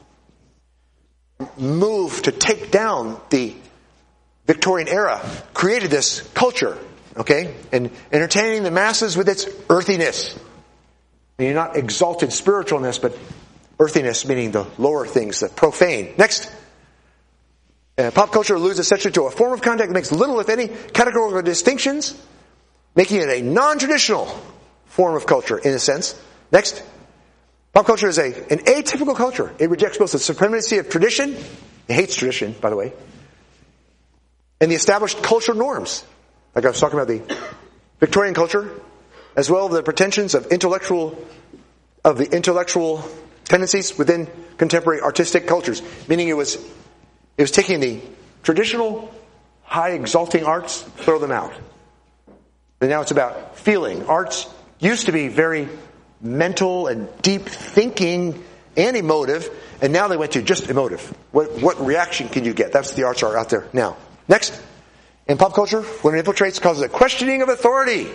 move to take down the Victorian era created this culture, okay? And entertaining the masses with its earthiness. And you're not exalted spiritualness, but earthiness, meaning the lower things, the profane. Next. Uh, pop culture alludes essentially to a form of contact that makes little, if any, categorical distinctions, making it a non-traditional form of culture, in a sense. Next. Pop culture is a, an atypical culture. It rejects both the supremacy of tradition, it hates tradition, by the way, and the established cultural norms. Like I was talking about the Victorian culture, as well as the pretensions of intellectual, of the intellectual tendencies within contemporary artistic cultures. Meaning it was, it was taking the traditional, high exalting arts, throw them out. And now it's about feeling. Arts used to be very mental and deep thinking and emotive, and now they went to just emotive. What, what reaction can you get? That's what the arts are out there now. Next. In pop culture, when it infiltrates, it causes a questioning of authority.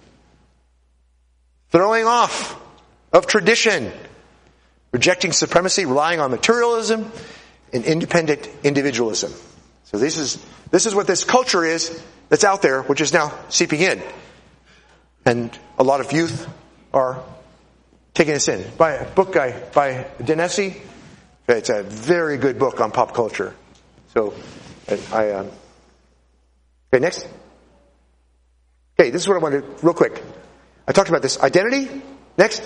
Throwing off of tradition, rejecting supremacy, relying on materialism, and independent individualism. So this is this is what this culture is that's out there, which is now seeping in. And a lot of youth are taking this in. By a book by, by Denesi, it's a very good book on pop culture. So I um, okay, next. Okay, this is what I wanted real quick. I talked about this. Identity. Next.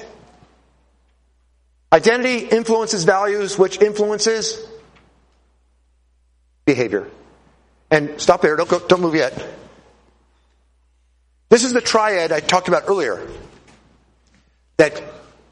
Identity influences values, which influences behavior. And stop there. Don't go, don't move yet. This is the triad I talked about earlier. That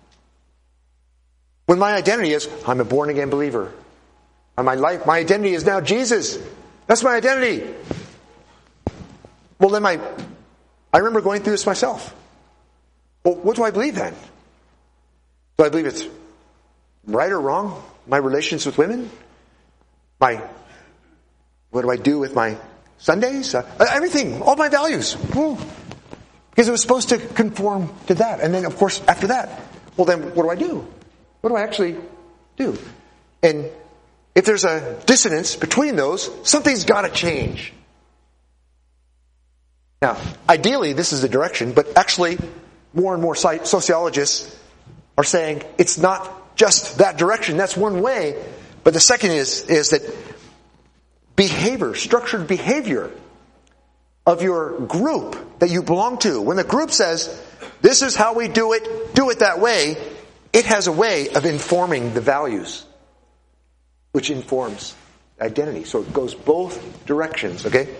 when my identity is, I'm a born again believer. And my life, my identity is now Jesus. That's my identity. Well, then my, I remember going through this myself. Well, what do I believe then? Do I believe it's right or wrong? My relations with women? My, what do I do with my Sundays? Uh, everything, all my values. Ooh. Because it was supposed to conform to that. And then, of course, after that, well then, what do I do? What do I actually do? And if there's a dissonance between those, something's got to change. Now, ideally, this is the direction, but actually, more and more sociologists are saying it's not just that direction. That's one way. But the second is, is that behavior, structured behavior of your group that you belong to. When the group says, this is how we do it, do it that way, it has a way of informing the values, which informs identity. So it goes both directions, okay?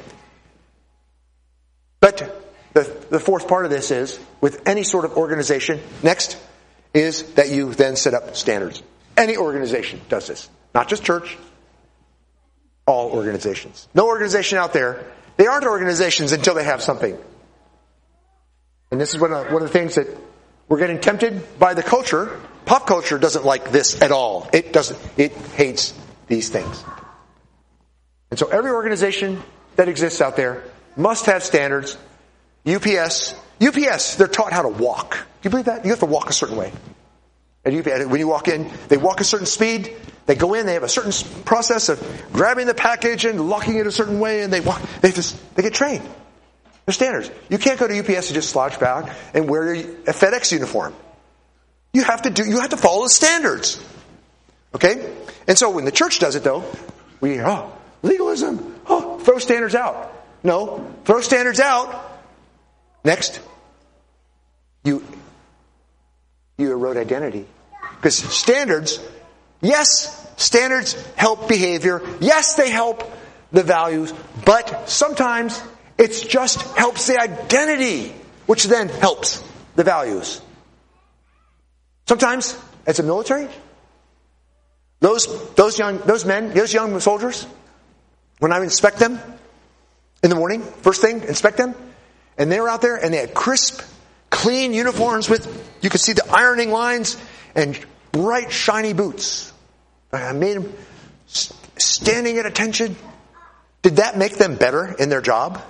But the, the fourth part of this is, with any sort of organization, next, is that you then set up standards. Any organization does this. Not just church. All organizations. No organization out there, they aren't organizations until they have something. And this is one of, one of the things that we're getting tempted by the culture. Pop culture doesn't like this at all. It doesn't. It hates these things. And so every organization that exists out there must have standards. U P S. U P S, they're taught how to walk. Do you believe that? You have to walk a certain way. At U P S, when you walk in, they walk a certain speed. They go in, they have a certain process of grabbing the package and locking it a certain way, and they walk. They just they get trained. They're standards. You can't go to U P S and just slouch back and wear a FedEx uniform. You have to do. You have to follow the standards. Okay? And so when the church does it, though, we oh legalism. Oh, throw standards out. No, throw standards out. Next, you you erode identity. Because standards, yes, standards help behavior. Yes, they help the values. But sometimes it just helps the identity, which then helps the values. Sometimes, as a military, those those young those men, those young soldiers, when I inspect them in the morning, first thing, inspect them, and they were out there and they had crisp, clean uniforms with, you could see the ironing lines and bright, shiny boots. I made them standing at attention. Did that make them better in their job?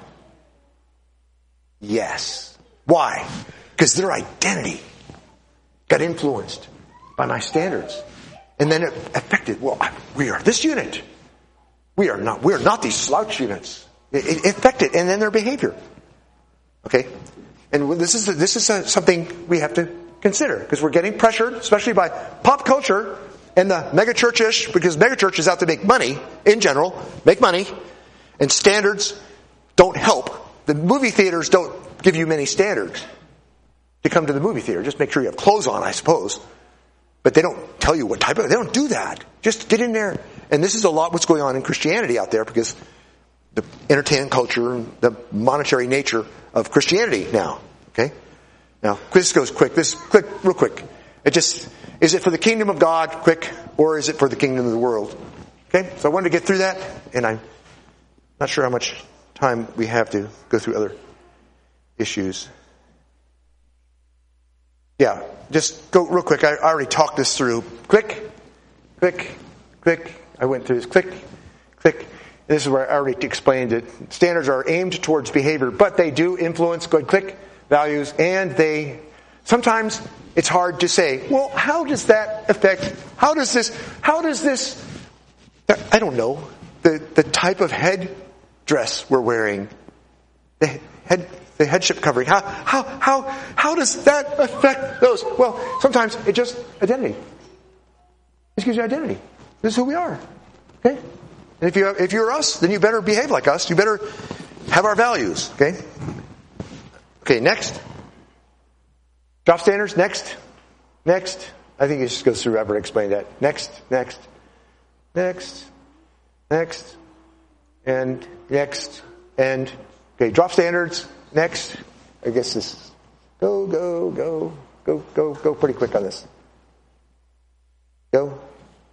Yes. Why? Because their identity got influenced by my standards. And then it affected, well, we are this unit. We are not, we are not these slouch units. It, it affected, and then their behavior. Okay? And this is, this is a, something we have to consider, because we're getting pressured, especially by pop culture and the megachurch-ish, because megachurch is out to make money, in general, make money, and standards don't help. The movie theaters don't give you many standards to come to the movie theater. Just make sure you have clothes on, I suppose. But they don't tell you what type of, they don't do that. Just get in there. And this is a lot what's going on in Christianity out there, because the entertainment culture and the monetary nature of Christianity now. Okay? Now, this goes quick. This quick, real quick. It just, is it for the kingdom of God, quick, or is it for the kingdom of the world? Okay? So I wanted to get through that, and I'm not sure how much time we have to go through other issues. Yeah, just go real quick. I already talked this through. Quick, quick, quick. I went through this. Quick, quick. This is where I already explained it. Standards are aimed towards behavior, but they do influence, good, click, values, and they, sometimes it's hard to say, well, how does that affect, how does this, how does this, I don't know, the, the type of head dress we're wearing, the head, the headship covering, how, how, how, how does that affect those? Well, sometimes it just, identity. It gives you identity. This is who we are. Okay? And if you if you're us, then you better behave like us. You better have our values. Okay? Okay, next. Drop standards, next. Next. I think it just goes through. I've already explained that. Next, next, next, next, and next, and okay, drop standards, next. I guess this go, go, go, go, go, go pretty quick on this. Go.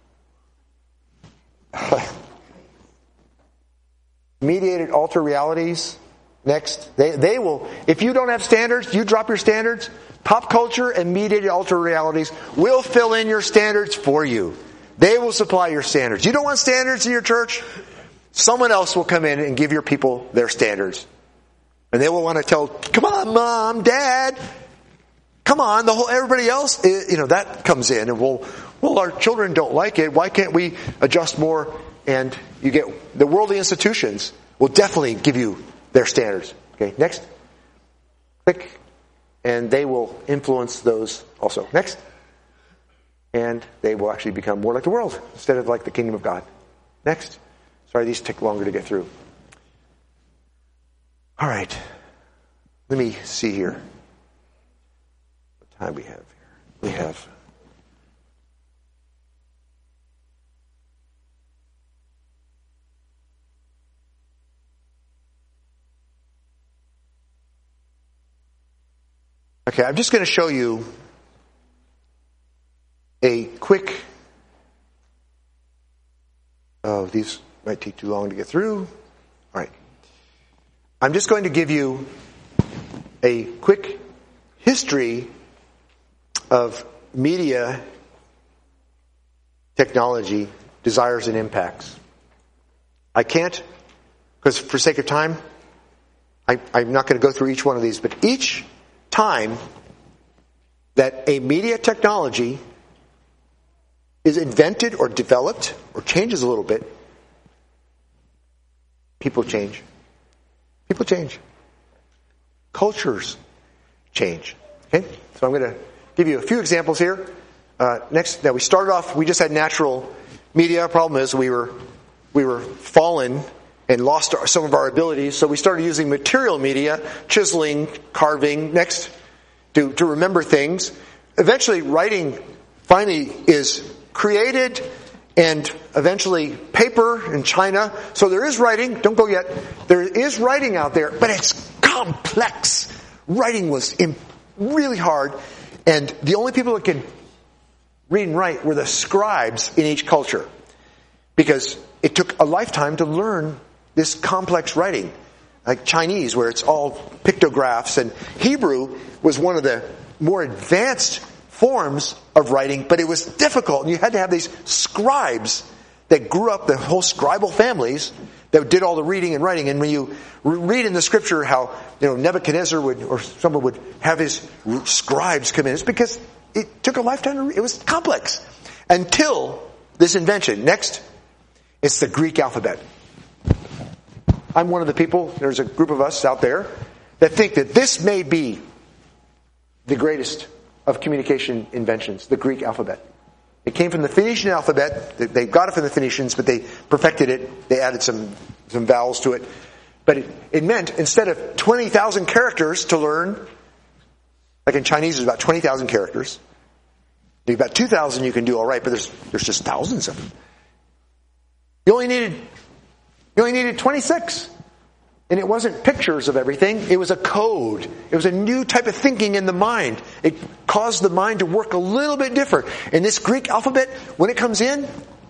Mediated alter realities. Next. They they will, if you don't have standards, you drop your standards, pop culture and mediated alter realities will fill in your standards for you. They will supply your standards. You don't want standards in your church? Someone else will come in and give your people their standards. And they will want to tell, come on, mom, dad, come on, the whole, everybody else, you know, that comes in and we'll, well, our children don't like it. Why can't we adjust more? And you get, the worldly institutions will definitely give you their standards. Okay, next. Click. And they will influence those also. Next. And they will actually become more like the world instead of like the kingdom of God. Next. Sorry, these take longer to get through. All right. Let me see here. What time we have here? We have Okay, I'm just going to show you a quick... Oh, these might take too long to get through. All right. I'm just going to give you a quick history of media technology, desires, and impacts. I can't, because for sake of time, I, I'm not going to go through each one of these, but each time that a media technology is invented or developed or changes a little bit, people change. People change. Cultures change. Okay? So I'm going to give you a few examples here. Uh, next, now we started off, we just had natural media. Problem is we were we were fallen and lost our, some of our abilities, so we started using material media, chiseling, carving. Next, to, to remember things. Eventually, writing finally is created, and eventually paper in China. So there is writing. Don't go yet. There is writing out there, but it's complex. Writing was imp- really hard, and the only people that can read and write were the scribes in each culture, because it took a lifetime to learn this complex writing, like Chinese, where it's all pictographs, and Hebrew was one of the more advanced forms of writing, but it was difficult, and you had to have these scribes that grew up, the whole scribal families that did all the reading and writing. And when you read in the scripture how, you know, Nebuchadnezzar would, or someone would have his scribes come in, it's because it took a lifetime to read. It was complex until this invention. Next, it's the Greek alphabet. I'm one of the people, there's a group of us out there that think that this may be the greatest of communication inventions, the Greek alphabet. It came from the Phoenician alphabet. They got it from the Phoenicians, but they perfected it. They added some, some vowels to it. But it, it meant, instead of twenty thousand characters to learn, like in Chinese there's about twenty thousand characters. There's about two thousand you can do all right, but there's there's just thousands of them. You only needed, you only needed twenty-six. And it wasn't pictures of everything. It was a code. It was a new type of thinking in the mind. It caused the mind to work a little bit different. And this Greek alphabet, when it comes in,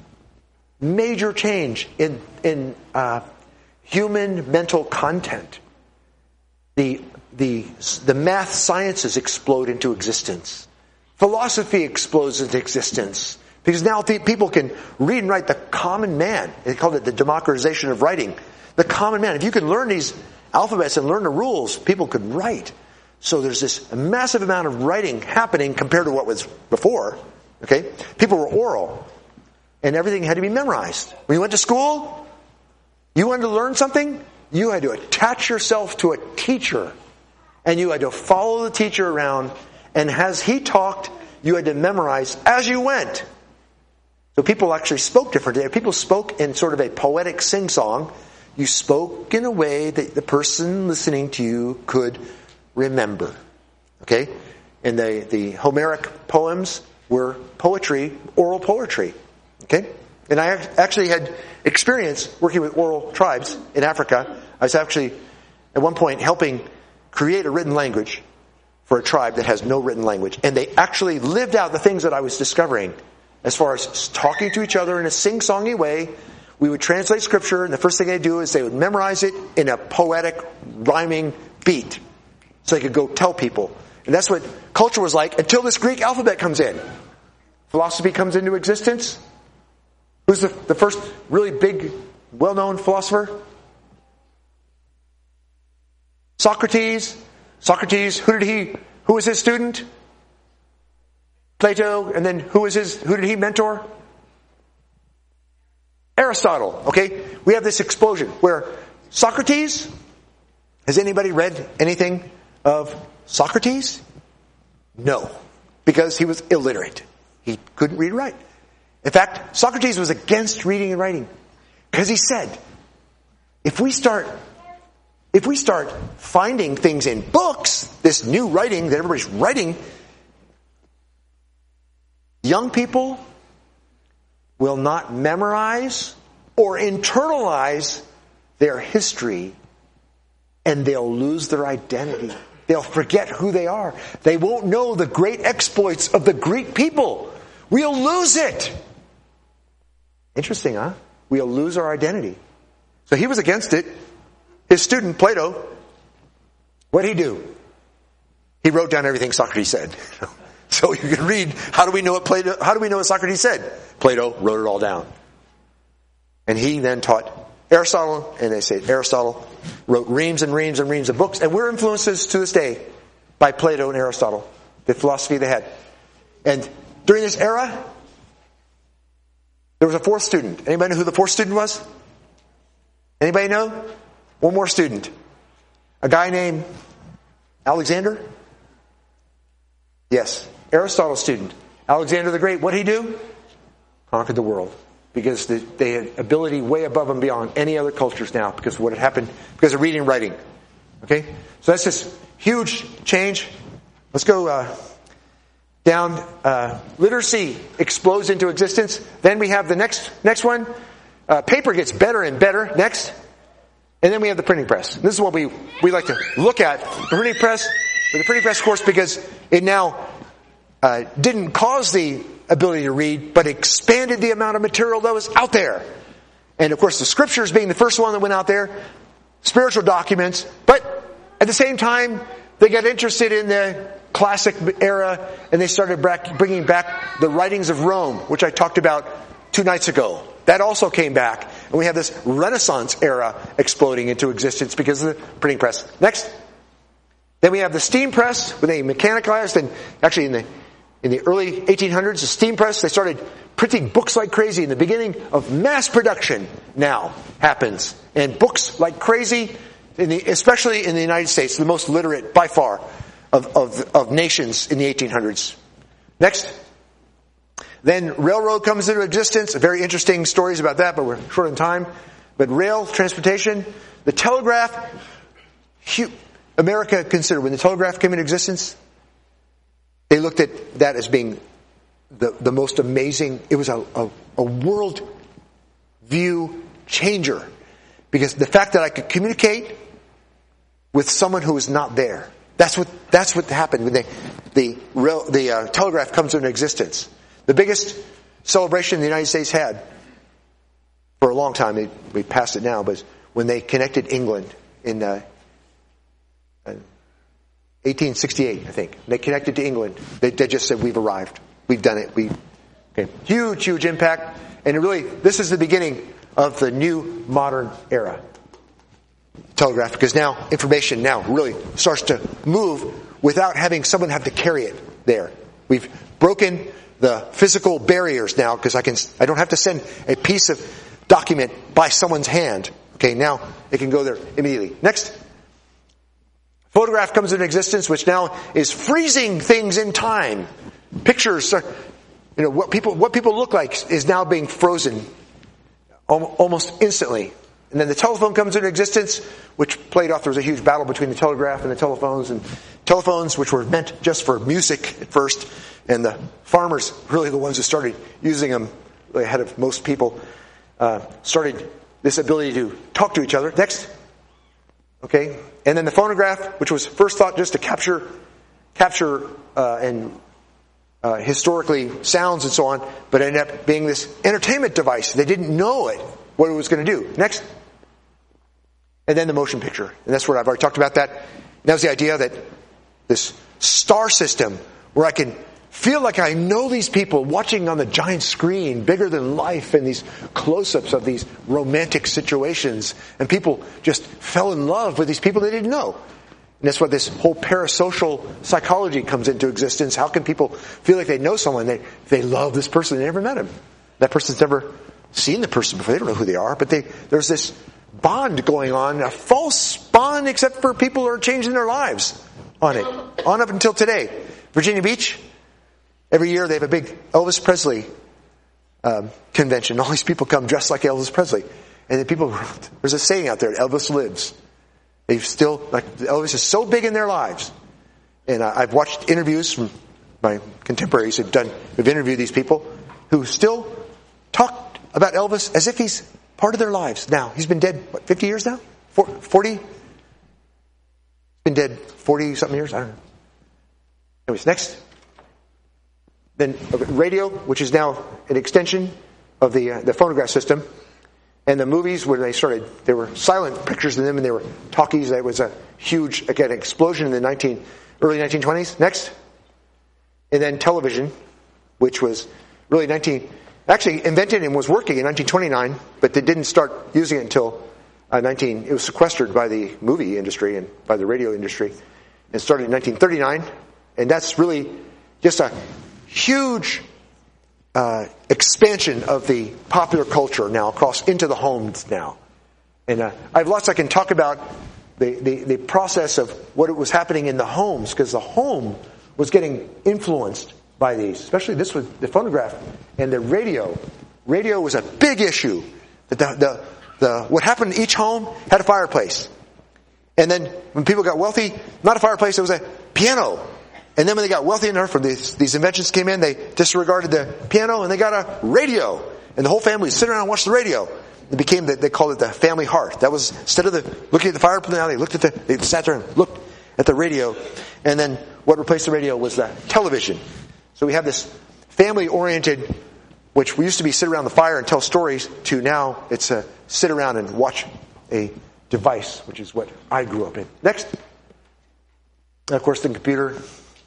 major change in in uh, human mental content. The the the math sciences explode into existence. Philosophy explodes into existence. Because now people can read and write. The common man, they called it the democratization of writing. The common man. If you can learn these alphabets and learn the rules, people could write. So there's this massive amount of writing happening compared to what was before. Okay? People were oral. And everything had to be memorized. When you went to school, you wanted to learn something, you had to attach yourself to a teacher. And you had to follow the teacher around. And as he talked, you had to memorize as you went. So people actually spoke differently. People spoke in sort of a poetic sing-song. You spoke in a way that the person listening to you could remember. Okay? And the, the Homeric poems were poetry, oral poetry. Okay? And I actually had experience working with oral tribes in Africa. I was actually, at one point, helping create a written language for a tribe that has no written language. And they actually lived out the things that I was discovering as far as talking to each other in a sing-songy way. We would translate scripture, and the first thing they'd do is they would memorize it in a poetic, rhyming beat, so they could go tell people. And that's what culture was like until this Greek alphabet comes in. Philosophy comes into existence. Who's the, the first really big, well-known philosopher? Socrates. Socrates, who did he, who was his student? Plato, and then who was his, who did he mentor? Aristotle, okay? We have this explosion where Socrates, has anybody read anything of Socrates? No, because he was illiterate. He couldn't read and write. In fact, Socrates was against reading and writing because he said, if we start, if we start finding things in books, this new writing that everybody's writing, young people will not memorize or internalize their history, and they'll lose their identity. They'll forget who they are. They won't know the great exploits of the Greek people. We'll lose it. Interesting, huh? We'll lose our identity. So he was against it. His student, Plato, what did he do? He wrote down everything Socrates said. So you can read, how do we know what Plato, how do we know what Socrates said? Plato wrote it all down. And he then taught Aristotle, and they say Aristotle wrote reams and reams and reams of books, and we're influences to this day by Plato and Aristotle, the philosophy they had. And during this era, there was a fourth student. Anybody know who the fourth student was? Anybody know? One more student. A guy named Alexander? Yes, Aristotle's student. Alexander the Great, what did he do? Conquered the world. Because they had ability way above and beyond any other cultures now because of what had happened, because of reading and writing. Okay? So that's this huge change. Let's go uh, down. Uh, literacy explodes into existence. Then we have the next next one. Uh, paper gets better and better. Next. And then we have the printing press. This is what we, we like to look at. The printing press, but the printing press, of course, because it now uh, didn't cause the ability to read, but expanded the amount of material that was out there. And of course, the scriptures being the first one that went out there, spiritual documents, but at the same time, they got interested in the classic era, and they started back, bringing back the writings of Rome, which I talked about two nights ago. That also came back, and we have this Renaissance era exploding into existence because of the printing press. Next. Then we have the steam press, when they mechanicalized, and actually in the In the early eighteen hundreds, the steam press, they started printing books like crazy. In the beginning of mass production now happens. And books like crazy, in the, especially in the United States, the most literate by far of, of, of nations in the eighteen hundreds. Next. Then railroad comes into existence. Very interesting stories about that, but we're short on time. But rail transportation, the telegraph, America considered, when the telegraph came into existence, they looked at that as being the, the most amazing. It was a, a, a world view changer. Because the fact that I could communicate with someone who was not there. That's what, that's what happened when they, the, rail, the uh, telegraph comes into existence. The biggest celebration the United States had for a long time, they, we passed it now, but when they connected England in uh, eighteen sixty-eight, I think. They connected to England. They, they just said, we've arrived. We've done it. We, okay. Huge, huge impact. And it really, this is the beginning of the new modern era. Telegraph, because now information now really starts to move without having someone have to carry it there. We've broken the physical barriers now because I can, I don't have to send a piece of document by someone's hand. Okay, now it can go there immediately. Next. Photograph comes into existence, which now is freezing things in time. Pictures, are, you know, what people what people look like is now being frozen almost instantly. And then the telephone comes into existence, which played off. There was a huge battle between the telegraph and the telephones, and telephones, which were meant just for music at first, and the farmers, really the ones who started using them really ahead of most people, uh, started this ability to talk to each other. Next. Okay, and then the phonograph, which was first thought just to capture, capture uh, and uh, historically sounds and so on, but ended up being this entertainment device. They didn't know it, what it was going to do. Next, and then the motion picture, and that's what I've already talked about. That and that was the idea that this star system, where I can feel like I know these people watching on the giant screen, bigger than life, and these close-ups of these romantic situations. And people just fell in love with these people they didn't know. And that's why this whole parasocial psychology comes into existence. How can people feel like they know someone? They, they love this person. They never met him. That person's never seen the person before. They don't know who they are. But they, there's this bond going on, a false bond, except for people who are changing their lives on it. On up until today. Virginia Beach. Every year they have a big Elvis Presley um, convention. All these people come dressed like Elvis Presley. And the people, there's a saying out there, Elvis lives. They've still, like, Elvis is so big in their lives. And I, I've watched interviews from my contemporaries who've done, who've interviewed these people who still talk about Elvis as if he's part of their lives now. He's been dead, what, fifty years now? forty? He's been dead forty something years. I don't know. Anyways, next. Then radio, which is now an extension of the uh, the phonograph system. And the movies, when they started, there were silent pictures in them, and they were talkies. That was a huge, again, explosion in the nineteen early nineteen twenties. Next. And then television, which was really nineteen actually invented and was working in nineteen twenty-nine, but they didn't start using it until uh, nineteen. It was sequestered by the movie industry and by the radio industry, and started in nineteen thirty-nine. And that's really just a huge uh, expansion of the popular culture now across into the homes now. And uh, I have lots I can talk about the, the, the process of what was happening in the homes, because the home was getting influenced by these, especially this was the phonograph and the radio. Radio was a big issue. That the, the, the, what happened in each home had a fireplace. And then when people got wealthy, not a fireplace, it was a piano. And then when they got wealthy enough, for these, these inventions came in, they disregarded the piano and they got a radio. And the whole family would sit around and watch the radio. It became, the, they called it the family hearth. That was, instead of the looking at the fireplace, now they looked at the, they sat there and looked at the radio. And then what replaced the radio was the television. So we have this family-oriented, which we used to be sit around the fire and tell stories, to now it's a sit around and watch a device, which is what I grew up in. Next. And of course, the computer.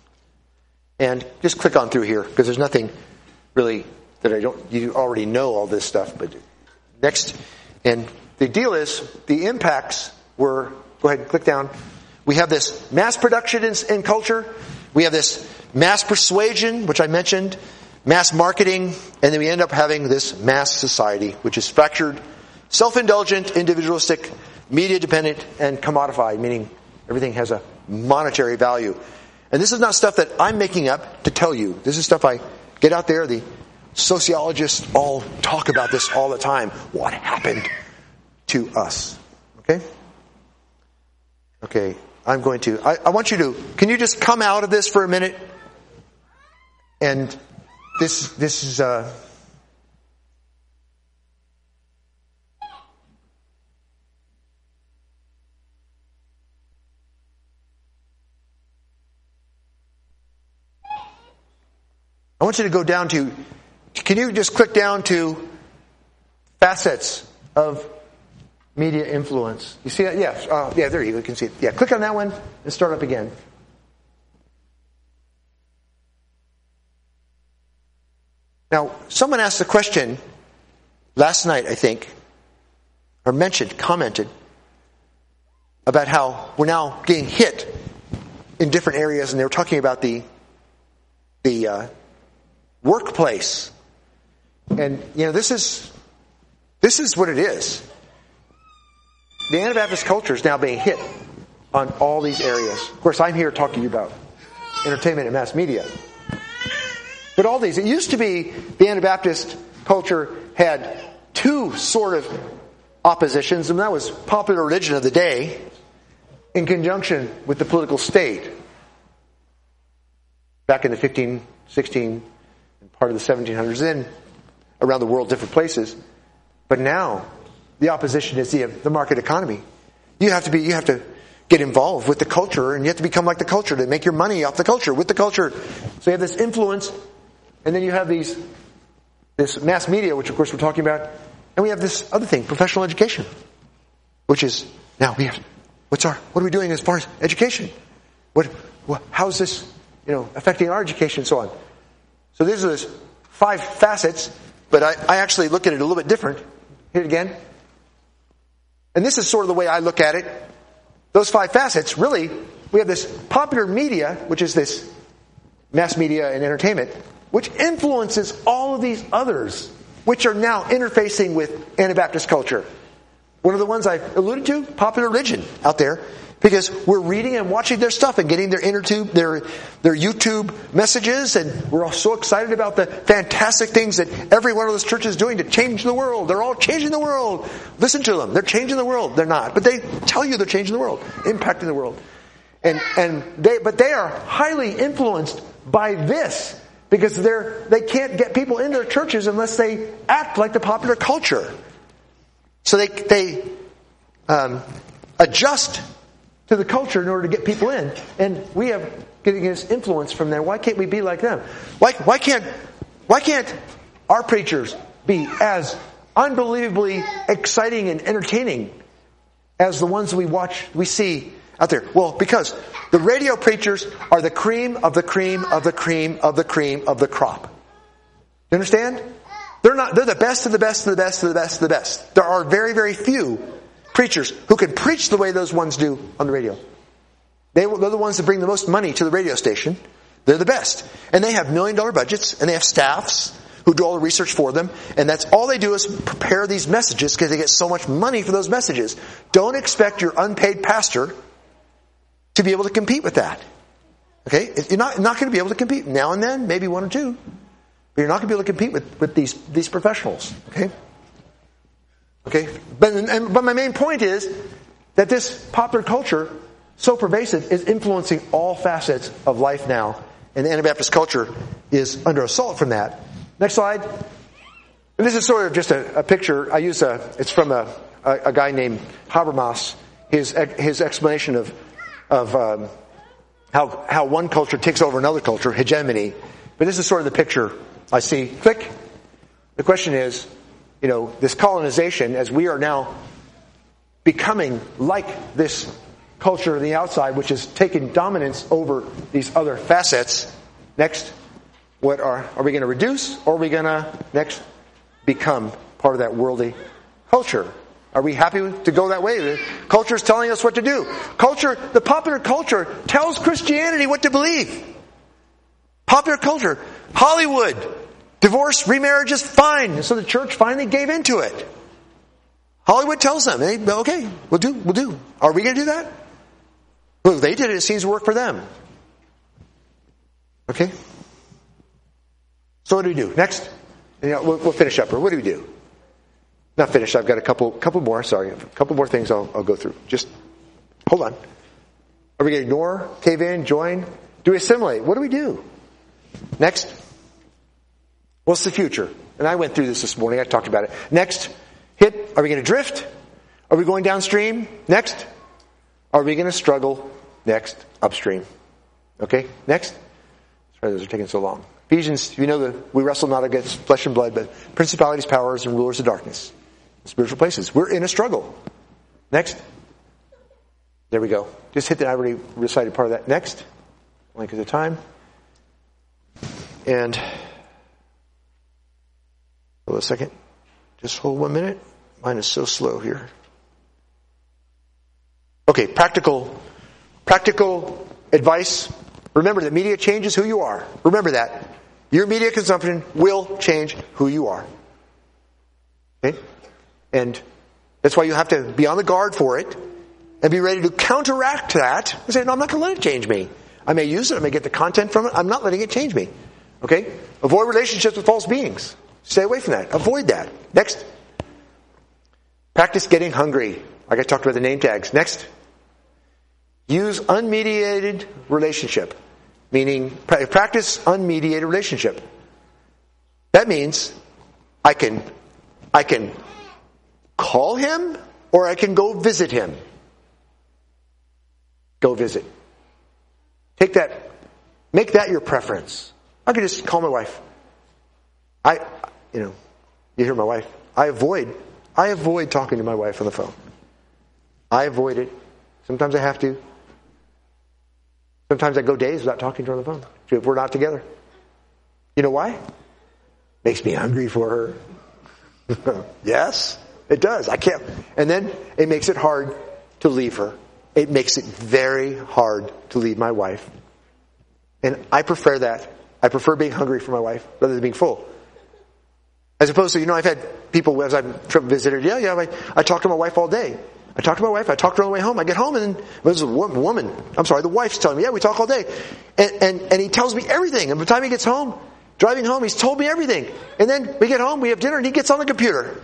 And just click on through here, because there's nothing really that I don't, you already know all this stuff. But next. And the deal is, the impacts were, go ahead and click down. We have this mass production in, in culture. We have this mass persuasion, which I mentioned, mass marketing, and then we end up having this mass society, which is fractured, self-indulgent, individualistic, media-dependent, and commodified, meaning everything has a monetary value. And this is not stuff that I'm making up to tell you. This is stuff I get out there. The sociologists all talk about this all the time. What happened to us? Okay? Okay. I'm going to, I, I want you to, can you just come out of this for a minute? And this, this is, uh, I want you to go down to, can you just click down to facets of media influence? You see that? Yeah, uh, yeah, there you go. You can see it. Yeah, click on that one and start up again. Now, someone asked a question last night, I think, or mentioned, commented, about how we're now getting hit in different areas, and they were talking about the the uh, workplace. And, you know, this is this is what it is. The Anabaptist culture is now being hit on all these areas. Of course, I'm here talking to you about entertainment and mass media. But all these, it used to be the Anabaptist culture had two sort of oppositions, and that was popular religion of the day in conjunction with the political state. Back in the fifteen, sixteen, and part of the seventeen hundreds, then around the world, different places. But now, the opposition is the, the market economy. You have to be, you have to get involved with the culture, and you have to become like the culture to make your money off the culture, with the culture. So you have this influence, and then you have these, this mass media, which of course we're talking about, and we have this other thing, professional education, which is, now we have, what's our, what are we doing as far as education? What, what how's this, you know, affecting our education and so on? So these are those five facets, but I, I actually look at it a little bit different. Hit it again. And this is sort of the way I look at it. Those five facets, really, we have this popular media, which is this mass media and entertainment, which influences all of these others, which are now interfacing with Anabaptist culture. One of the ones I alluded to, popular religion out there, because we're reading and watching their stuff and getting their intertube, their their YouTube messages, and we're all so excited about the fantastic things that every one of those churches is doing to change the world. They're all changing the world. Listen to them. They're changing the world. They're not. But they tell you they're changing the world, impacting the world. And and they but they are highly influenced by this, because they're they can't get people in their churches unless they act like the popular culture. So they they um, adjust to the culture in order to get people in. And we have getting this influence from them. Why can't we be like them? Why, why can't, why can't our preachers be as unbelievably exciting and entertaining as the ones we watch, we see out there? Well, because the radio preachers are the cream of the cream of the cream of the cream of the crop. You understand? They're not, they're the best of the best of the best of the best of the best. There are very, very few preachers who can preach the way those ones do on the radio. They, they're the ones that bring the most money to the radio station. They're the best. And they have million dollar budgets, and they have staffs who do all the research for them. And that's all they do is prepare these messages because they get so much money for those messages. Don't expect your unpaid pastor to be able to compete with that. Okay? You're not, not going to be able to compete. Now and then, maybe one or two. But you're not going to be able to compete with, with these, these professionals. Okay? Okay? But, and, but my main point is that this popular culture, so pervasive, is influencing all facets of life now. And the Anabaptist culture is under assault from that. Next slide. And this is sort of just a, a picture. I use a, it's from a, a, a guy named Habermas. His, his explanation of, of um, how, how one culture takes over another culture, hegemony. But this is sort of the picture I see. Click. The question is, you know, this colonization, as we are now becoming like this culture on the outside, which is taking dominance over these other facets. Next, what are, are we going to reduce, or are we going to next become part of that worldly culture? Are we happy to go that way? The culture is telling us what to do. Culture, the popular culture tells Christianity what to believe. Popular culture. Hollywood. Divorce, remarriage is fine. And so the church finally gave into it. Hollywood tells them, hey, okay, we'll do, we'll do. Are we going to do that? Well, they did it. It seems to work for them. Okay? So what do we do? Next. You know, we'll, we'll finish up. Or what do we do? Not finished. I've got a couple couple more. Sorry. A couple more things I'll, I'll go through. Just hold on. Are we going to ignore, cave in, join? Do we assimilate? What do we do? Next. What's the future? And I went through this this morning. I talked about it. Next. Hit. Are we going to drift? Are we going downstream? Next. Are we going to struggle? Next. Upstream. Okay? Next. Sorry, those are taking so long. Ephesians, you know that we wrestle not against flesh and blood, but principalities, powers, and rulers of darkness. Spiritual places. We're in a struggle. Next. There we go. Just hit that. I already recited part of that. Next. Only because of time. And hold a second. Just hold one minute. Mine is so slow here. Okay, practical, practical advice. Remember that media changes who you are. Remember that. Your media consumption will change who you are. Okay? And that's why you have to be on the guard for it and be ready to counteract that and say, no, I'm not going to let it change me. I may use it. I may get the content from it. I'm not letting it change me. Okay? Avoid relationships with false beings. Stay away from that. Avoid that. Next. Practice getting hungry. Like I talked about the name tags. Next. Use unmediated relationship. Meaning, practice unmediated relationship. That means I can, I can call him or I can go visit him. Go visit. Take that, make that your preference. I can just call my wife. I, you know, you hear my wife. I avoid, I avoid talking to my wife on the phone. I avoid it. Sometimes I have to. Sometimes I go days without talking to her on the phone if we're not together. You know why? Makes me hungry for her. Yes, it does. I can't. And then it makes it hard to leave her. It makes it very hard to leave my wife. And I prefer that. I prefer being hungry for my wife rather than being full. As opposed to, you know, I've had people as I've visited, yeah, yeah, I, I talk to my wife all day. I talk to my wife, I talk to her on the way home, I get home and there's a woman, I'm sorry, the wife's telling me, yeah, we talk all day. And, and, and he tells me everything. And by the time he gets home, driving home, he's told me everything. And then we get home, we have dinner, and he gets on the computer.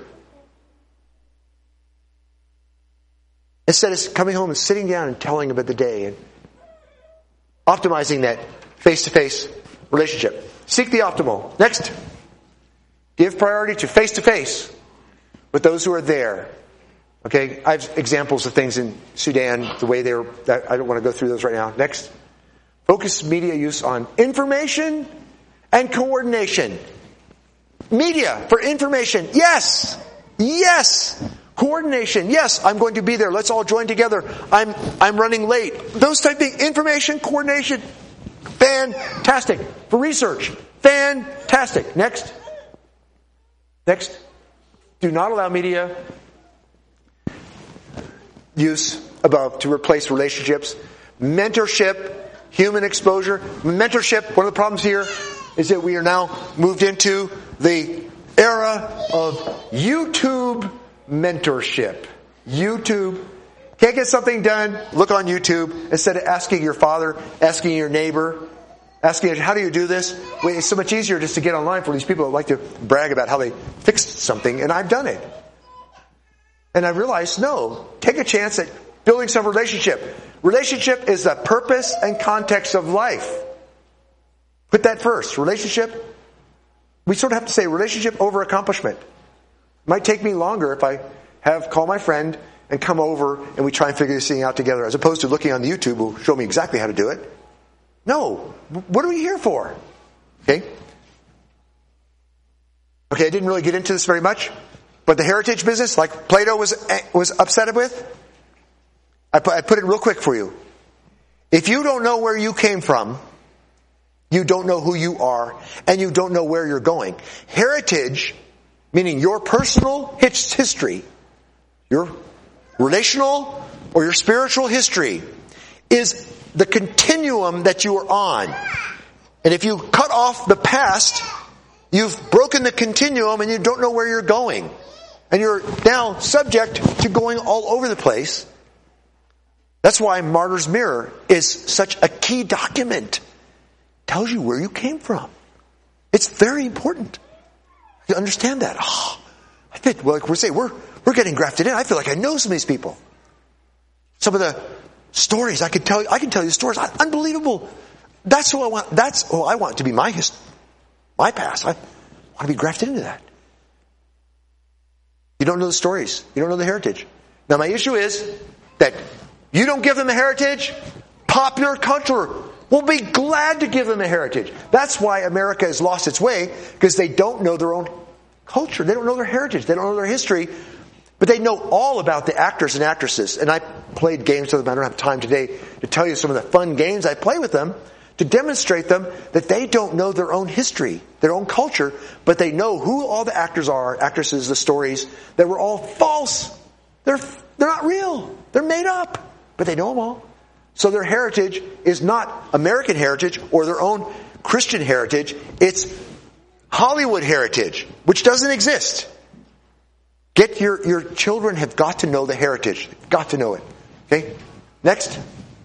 Instead of coming home and sitting down and telling about the day and optimizing that face-to-face relationship. Seek the optimal. Next. Give priority to face-to-face with those who are there. Okay, I have examples of things in Sudan, the way they're, I don't want to go through those right now. Next. Focus media use on information and coordination. Media for information. Yes. Yes. Coordination. Yes, I'm going to be there. Let's all join together. I'm, I'm running late. Those type of things. Information, coordination. Fantastic. For research. Fantastic. Next. Next. Do not allow media use above to replace relationships. Mentorship. Human exposure. Mentorship. One of the problems here is that we are now moved into the era of YouTube mentorship. YouTube. Can't get something done? Look on YouTube. Instead of asking your father, asking your neighbor, asking, how do you do this? Well, it's so much easier just to get online for these people that like to brag about how they fixed something, and I've done it. And I realized, no, take a chance at building some relationship. Relationship is the purpose and context of life. Put that first. Relationship. We sort of have to say relationship over accomplishment. It might take me longer if I have call my friend and come over and we try and figure this thing out together, as opposed to looking on the YouTube who will show me exactly how to do it. No. What are we here for? Okay. Okay, I didn't really get into this very much, but the heritage business, like Plato was was upset with, I put, I put it real quick for you. If you don't know where you came from, you don't know who you are, and you don't know where you're going. Heritage, meaning your personal history, your relational or your spiritual history, is the continuum that you are on. And if you cut off the past, you've broken the continuum and you don't know where you're going. And you're now subject to going all over the place. That's why Martyr's Mirror is such a key document. Tells you where you came from. It's very important. You understand that. Oh, I think, well, like we say, we're we're getting grafted in. I feel like I know some of these people. Some of the stories I could tell you, I can tell you stories. Unbelievable. That's who I want. That's who I want to be my history, my past. I want to be grafted into that. You don't know the stories. You don't know the heritage. Now, my issue is that you don't give them a heritage. Popular culture will be glad to give them a heritage. That's why America has lost its way, because they don't know their own culture. They don't know their heritage. They don't know their history. But they know all about the actors and actresses. And I played games with them. I don't have time today to tell you some of the fun games I play with them to demonstrate them that they don't know their own history, their own culture, but they know who all the actors are, actresses, the stories, that were all false. They're, they're not real. They're made up. But they know them all. So their heritage is not American heritage or their own Christian heritage. It's Hollywood heritage, which doesn't exist. Get your, your children have got to know the heritage. They've got to know it. Okay? Next.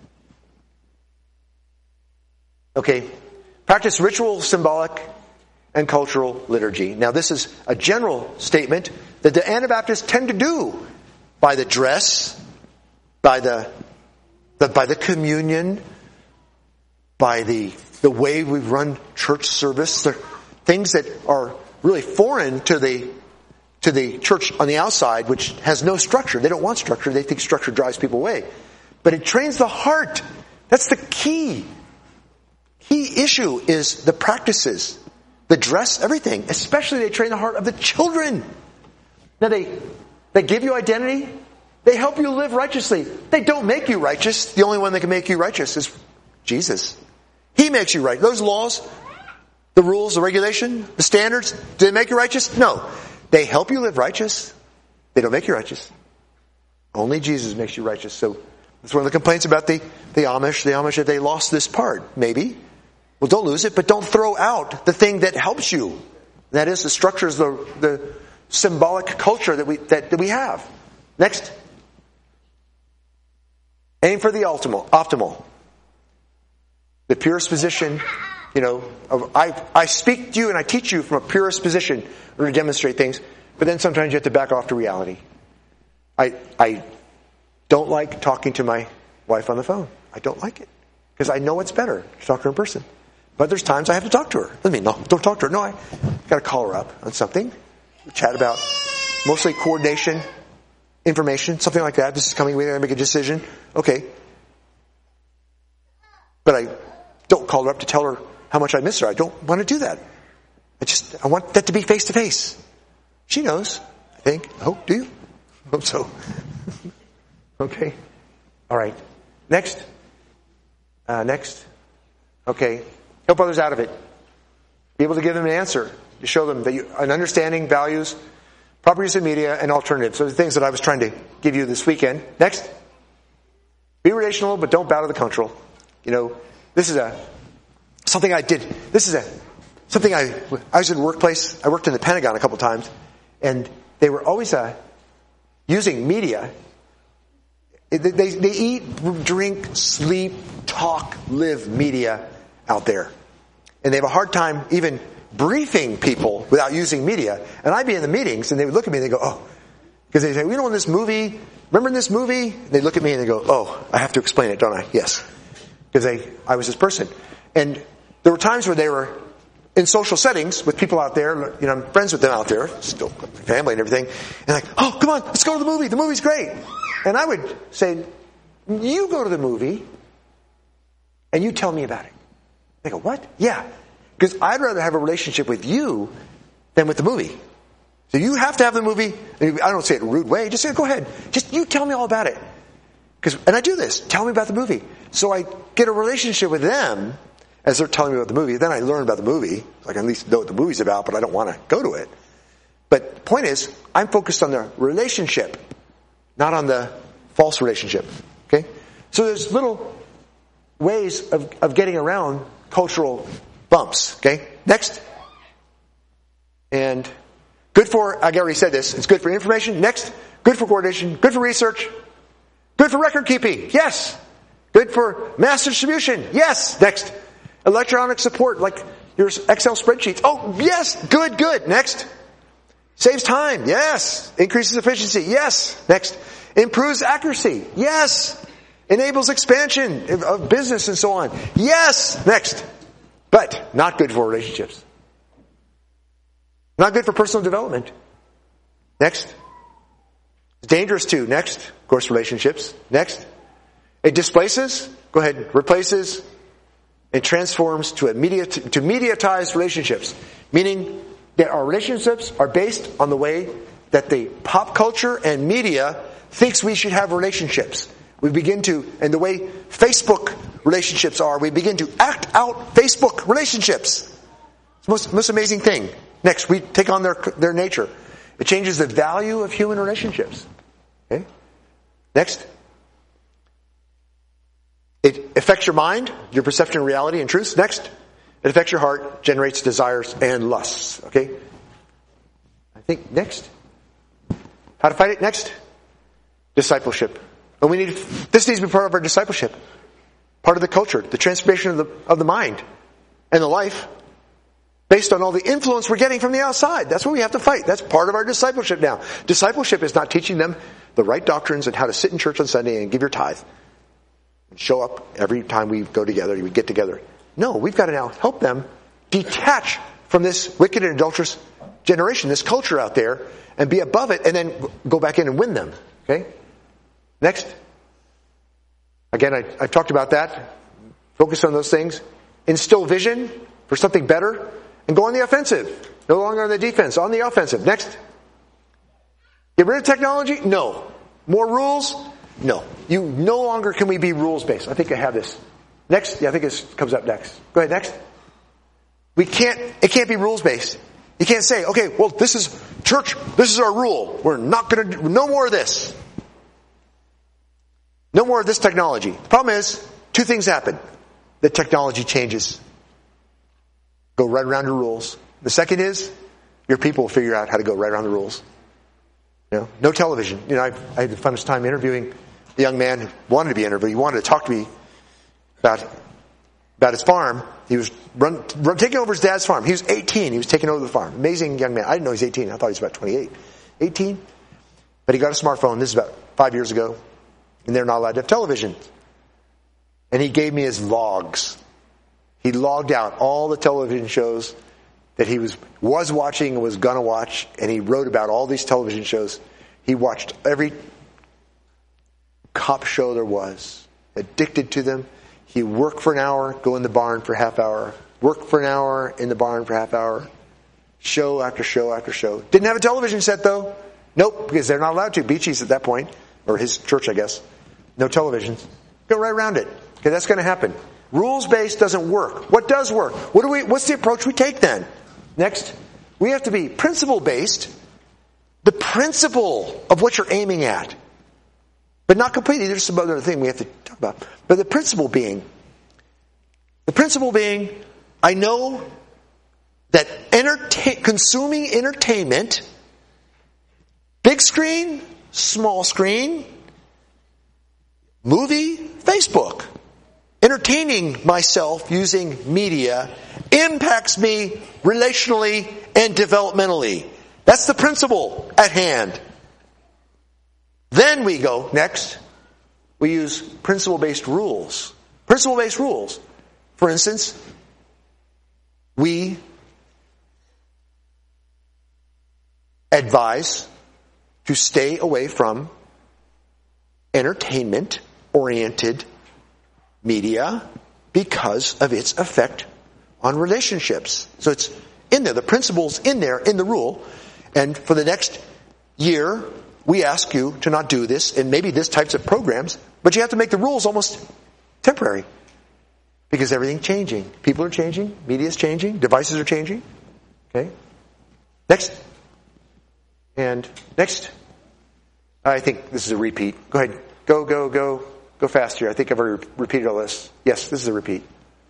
Okay. Practice ritual, symbolic, and cultural liturgy. Now this is a general statement that the Anabaptists tend to do by the dress, by the, the by the communion, by the the way we run church service. They're things that are really foreign to the to the church on the outside, which has no structure. They don't want structure. They think structure drives people away. But it trains the heart. That's the key. Key issue is the practices, the dress, everything. Especially they train the heart of the children. Now they they give you identity. They help you live righteously. They don't make you righteous. The only one that can make you righteous is Jesus. He makes you right. Those laws, the rules, the regulation, the standards, do they make you righteous? No. They help you live righteous. They don't make you righteous. Only Jesus makes you righteous. So that's one of the complaints about the, the Amish. The Amish, that they lost this part. Maybe. Well, don't lose it, but don't throw out the thing that helps you. That is the structures, the, the symbolic culture that we, that, that we have. Next. Aim for the optimal. optimal. The purest position, you know, of, I, I speak to you and I teach you from a purest position in order to demonstrate things, but then sometimes you have to back off to reality. I, I don't like talking to my wife on the phone. I don't like it. Because I know it's better to talk to her in person. But there's times I have to talk to her. I mean, no, don't talk to her. No, I got to call her up on something. We chat about mostly coordination. information, something like that. This is coming, we're going to make a decision. Okay. But I don't call her up to tell her how much I miss her. I don't want to do that. I just, I want that to be face to face. She knows, I think. I hope, do you? I hope so. Okay. All right. Next. Uh, next. Okay. Help others out of it. Be able to give them an answer. To show them that you, an understanding, values, proper use of media, and alternatives. Those are the things that I was trying to give you this weekend. Next. Be relational, but don't bow to the cultural. You know, this is a, something I did, this is a, something I, I was in the workplace, I worked in the Pentagon a couple times, and they were always uh, using media. They, they, they eat, drink, sleep, talk, live media out there. And they have a hard time even briefing people without using media. And I'd be in the meetings, and they would look at me and they go, oh, because they say, you know, in this movie, remember in this movie? They look at me and they go, oh, I have to explain it, don't I? Yes. Because they, I was this person. And there were times where they were in social settings with people out there, you know, I'm friends with them out there, still family and everything, and like, oh, come on, let's go to the movie, the movie's great. And I would say, you go to the movie, and you tell me about it. They go, what? Yeah. Because I'd rather have a relationship with you than with the movie. So you have to have the movie, I don't say it in a rude way, just say, go ahead, just you tell me all about it. Because, and I do this, tell me about the movie. So I get a relationship with them as they're telling me about the movie. Then I learn about the movie. Like I at least know what the movie's about, but I don't want to go to it. But the point is, I'm focused on the relationship, not on the false relationship. Okay? So there's little ways of, of getting around cultural bumps. Okay? Next. And good for, I already said this, it's good for information. Next. Good for coordination. Good for research. Good for record keeping. Yes. Good for mass distribution. Yes. Next. Electronic support, like your Excel spreadsheets. Oh, yes. Good, good. Next. Saves time. Yes. Increases efficiency. Yes. Next. Improves accuracy. Yes. Enables expansion of business and so on. Yes. Next. But not good for relationships. Not good for personal development. Next. It's dangerous too. Next. Of course, relationships. Next. It displaces, go ahead, replaces, and transforms to, a media, to mediatized relationships. Meaning that our relationships are based on the way that the pop culture and media thinks we should have relationships. We begin to, and the way Facebook relationships are, we begin to act out Facebook relationships. It's the most, most amazing thing. Next, we take on their, their nature. It changes the value of human relationships. Okay? Next. It affects your mind, your perception of reality and truth. Next. It affects your heart, generates desires and lusts. Okay? I think next. How to fight it? Next. Discipleship. And we need, this needs to be part of our discipleship. Part of the culture, the transformation of the, of the mind and the life based on all the influence we're getting from the outside. That's what we have to fight. That's part of our discipleship now. Discipleship is not teaching them the right doctrines and how to sit in church on Sunday and give your tithe. And show up every time we go together, we get together. No, we've got to now help them detach from this wicked and adulterous generation, this culture out there, and be above it, and then go back in and win them. Okay? Next. Again, I, I've talked about that. Focus on those things. Instill vision for something better, and go on the offensive. No longer on the defense, on the offensive. Next. Get rid of technology? No. More rules? No. You no longer can we be rules based. I think I have this. Next, yeah, I think this comes up next. Go ahead, next. We can't, it can't be rules based. You can't say, okay, well, this is church, this is our rule. We're not going to do, no more of this. No more of this technology. The problem is, two things happen. The technology changes. Go right around the rules. The second is, your people will figure out how to go right around the rules. You know, no television. You know, I've, I had the funnest time interviewing the young man who wanted to be interviewed. He wanted to talk to me about about his farm. He was run, run, taking over his dad's farm. He was eighteen. He was taking over the farm. Amazing young man. I didn't know he was eighteen. I thought he was about twenty-eight. eighteen. But he got a smartphone. This is about five years ago. And they're not allowed to have television. And he gave me his logs. He logged out all the television shows that he was was watching and was going to watch. And he wrote about all these television shows. He watched every cop show there was, addicted to them. He worked for an hour, go in the barn for a half hour, work for an hour, in the barn for a half hour, show after show after show. Didn't have a television set though. Nope, because they're not allowed to. Beachy's at that point, or his church, I guess. No televisions. Go right around it. Okay, that's going to happen. Rules-based doesn't work. What does work? What do we? What's the approach we take then? Next, we have to be principle-based. The principle of what you're aiming at. But not completely. There's some other thing we have to talk about. But the principle being, the principle being, I know that entertain, consuming entertainment, big screen, small screen, movie, Facebook, entertaining myself using media impacts me relationally and developmentally. That's the principle at hand. Then we go, next, we use principle-based rules. Principle-based rules. For instance, we advise to stay away from entertainment-oriented media because of its effect on relationships. So it's in there. The principle's in there, in the rule. And for the next year, we ask you to not do this, and maybe this types of programs, but you have to make the rules almost temporary. Because everything's changing. People are changing, media's changing, devices are changing. Okay? Next. And next. I think this is a repeat. Go ahead. Go, go, go. Go fast here. I think I've already repeated all this. Yes, this is a repeat.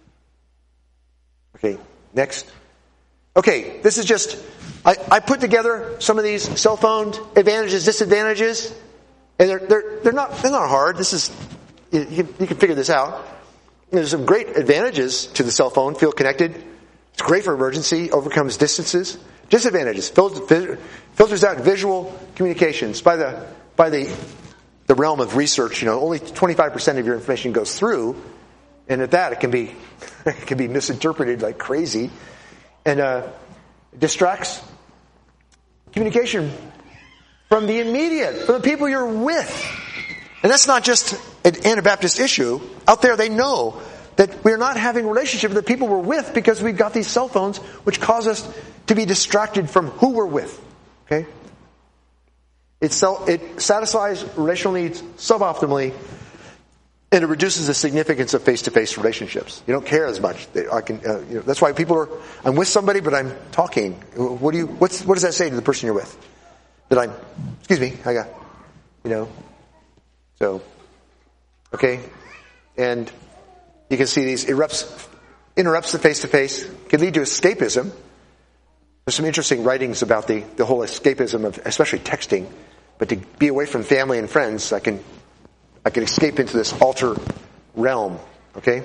Okay, next. Okay, this is just, I, I put together some of these cell phone advantages, disadvantages, and they're they're they're not they're not hard. This is you, you, can, you can figure this out. There's some great advantages to the cell phone. Feel connected. It's great for emergency. Overcomes distances. Disadvantages. Filters, filters out visual communications. By the by the the realm of research, you know, only twenty-five percent of your information goes through, and at that it can be it can be misinterpreted like crazy, and uh, distracts communication from the immediate, from the people you're with. And that's not just an Anabaptist issue. Out there, they know that we're not having a relationship with the people we're with because we've got these cell phones which cause us to be distracted from who we're with. Okay? It, so, it satisfies relational needs suboptimally, and it reduces the significance of face-to-face relationships. You don't care as much. I can, uh, you know, that's why people are, I'm with somebody, but I'm talking. What do you, what's, what does that say to the person you're with? That I'm, excuse me, I got, you know, so, okay. And you can see these erupts, interrupts the face-to-face, can lead to escapism. There's some interesting writings about the, the whole escapism of, especially texting. But to be away from family and friends, I can, I can escape into this alter realm. Okay?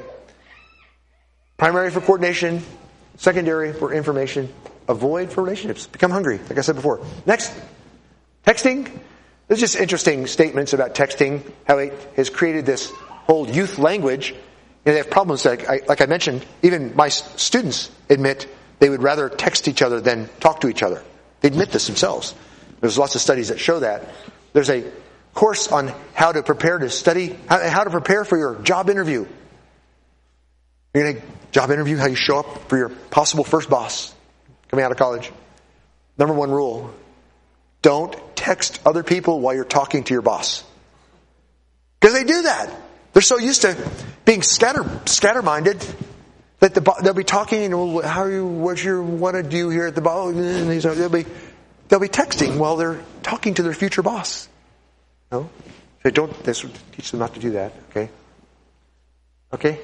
Primary for coordination, secondary for information, avoid for relationships. Become hungry, like I said before. Next, texting. There's just interesting statements about texting, how it has created this whole youth language. And they have problems, like I, like I mentioned, even my students admit they would rather text each other than talk to each other. They admit this themselves. There's lots of studies that show that. There's a course on how to prepare to study, how, how to prepare for your job interview. You're going to job interview, how you show up for your possible first boss coming out of college. Number one rule, don't text other people while you're talking to your boss. Because they do that. They're so used to being scatter, scatter-minded that the, they'll be talking, and how are you, what you want to do here at the boss? And they'll be, they'll be texting while they're talking to their future boss. No? So don't, this teach them not to do that, okay? Okay?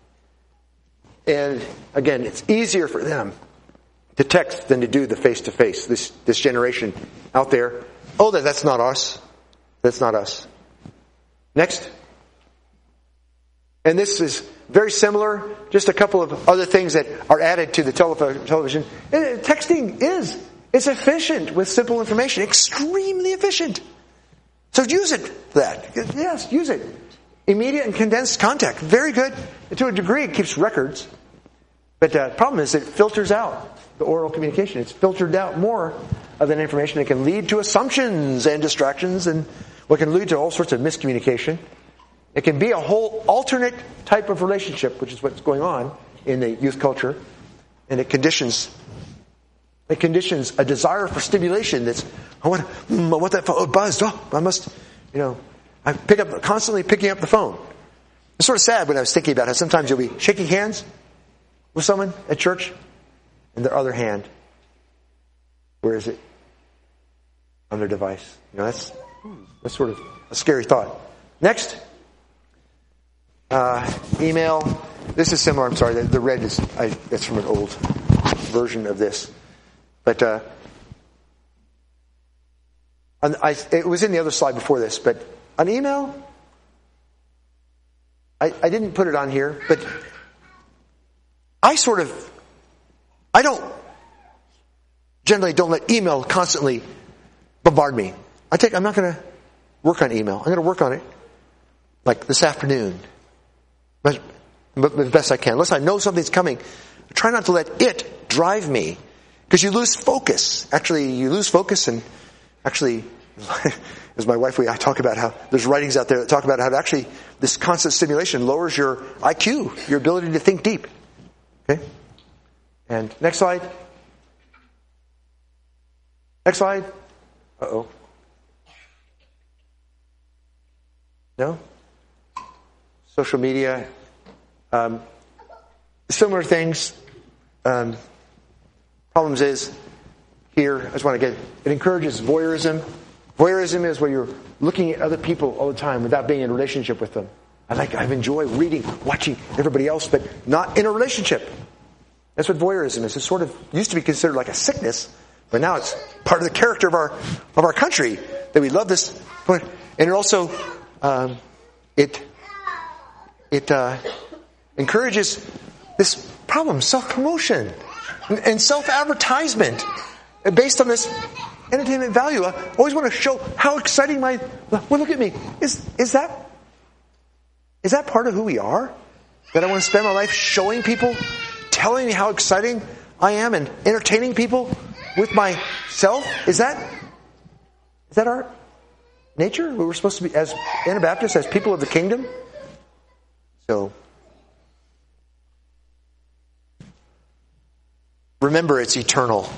And again, it's easier for them to text than to do the face-to-face. This, this generation out there, oh, that, that's not us. That's not us. Next. And this is very similar, just a couple of other things that are added to the tele- television. And texting is, it's efficient with simple information, extremely efficient. So use it for that. Yes, use it. Immediate and condensed contact, very good. And to a degree, it keeps records. But the problem is it filters out the oral communication. It's filtered out more of that information. It can lead to assumptions and distractions, and what can lead to all sorts of miscommunication. It can be a whole alternate type of relationship, which is what's going on in the youth culture, and it conditions it conditions a desire for stimulation. That's I want mm, I want that phone oh, buzzed. Oh, I must, you know, I pick up constantly picking up the phone. It's sort of sad when I was thinking about how sometimes you'll be shaking hands with someone at church, and their other hand, where is it? On their device. You know, that's that's sort of a scary thought. Next, uh, email. This is similar. I'm sorry. The, the red is I, that's from an old version of this, but uh, I, it was in the other slide before this. But an email, I, I didn't put it on here, but I sort of, I don't, generally don't let email constantly bombard me. I take, I'm not going to work on email. I'm going to work on it like this afternoon, but, but the best I can. Unless I know something's coming, I try not to let it drive me, because you lose focus. Actually, you lose focus, and actually, as my wife, we I talk about how there's writings out there that talk about how actually this constant stimulation lowers your I Q, your ability to think deep. Okay? And next slide. Next slide. Uh-oh. No? Social media. Um, similar things. Um, problems is, here, I just want to get, it encourages voyeurism. Voyeurism is where you're looking at other people all the time without being in a relationship with them. I like, I enjoy reading, watching everybody else, but not in a relationship. That's what voyeurism is. It sort of used to be considered like a sickness, but now it's part of the character of our of our country that we love this. And it also um, it it uh, encourages this problem, self-promotion and self-advertisement based on this entertainment value. I always want to show how exciting my. Well, look at me. Is is that is that part of who we are? That I want to spend my life showing people, telling me how exciting I am, and entertaining people with myself? Is that is that our nature? We were supposed to be, as Anabaptists, as people of the kingdom. So remember, it's eternal.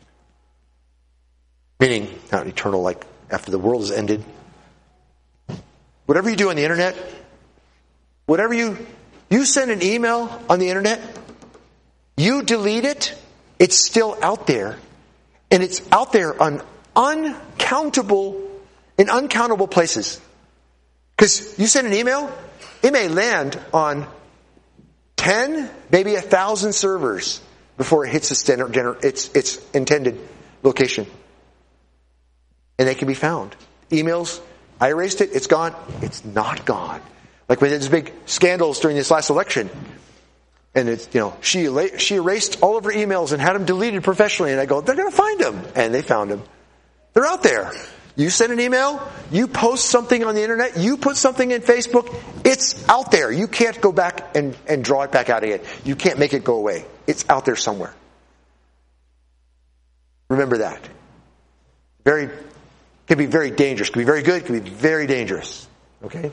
Meaning, not eternal like after the world has ended. Whatever you do on the internet, whatever you, you send an email on the internet, you delete it, it's still out there. And it's out there on uncountable, in uncountable places. Because you send an email, it may land on ten, maybe a thousand servers before it hits its, its, its intended location. And they can be found. Emails, I erased it, it's gone. It's not gone. Like we had these big scandals during this last election. And it's, you know, she she erased all of her emails and had them deleted professionally. And I go, they're going to find them. And they found them. They're out there. You send an email, you post something on the internet, you put something in Facebook, it's out there. You can't go back and, and draw it back out again. You can't make it go away. It's out there somewhere. Remember that. Very, can be very dangerous. Can be very good, can be very dangerous. Okay?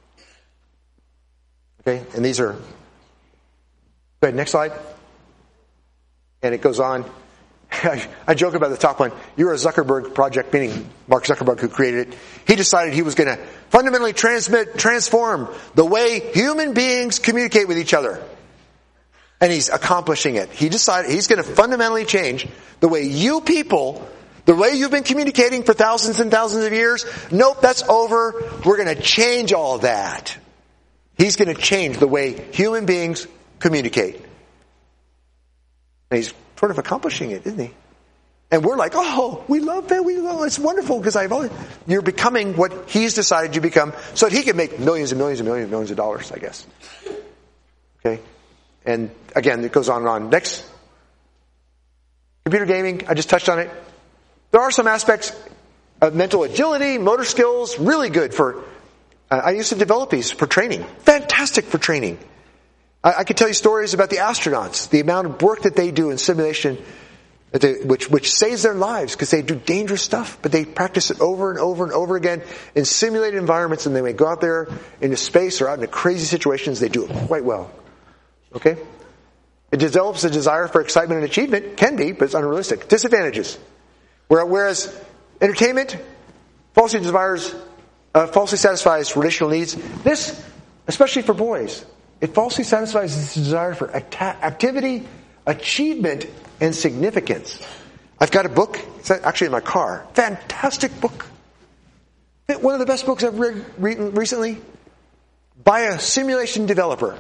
Okay, and these are, go ahead, next slide. And it goes on. I, I joke about the top one. You're a Zuckerberg project, meaning Mark Zuckerberg, who created it. He decided he was going to fundamentally transmit, transform the way human beings communicate with each other. And he's accomplishing it. He decided he's going to fundamentally change the way you people, the way you've been communicating for thousands and thousands of years. Nope, that's over. We're going to change all that. He's going to change the way human beings communicate. And he's sort of accomplishing it, isn't he? And we're like, oh, we love that. We love it's wonderful because I've always, you're becoming what he's decided you become, so that he can make millions and millions and millions and millions of dollars, I guess. Okay, and again, it goes on and on. Next, computer gaming. I just touched on it. There are some aspects of mental agility, motor skills, really good for. Uh, I used to develop these for training. Fantastic for training. I, I could tell you stories about the astronauts, the amount of work that they do in simulation which which saves their lives because they do dangerous stuff, but they practice it over and over and over again in simulated environments, and they may go out there into space or out into crazy situations. They do it quite well. Okay? It develops a desire for excitement and achievement. Can be, but it's unrealistic. Disadvantages. Whereas entertainment falsely desires, uh, falsely satisfies relational needs. This, especially for boys, it falsely satisfies this desire for act- activity, achievement, and significance. I've got a book. It's actually in my car. Fantastic book. One of the best books I've read recently by a simulation developer.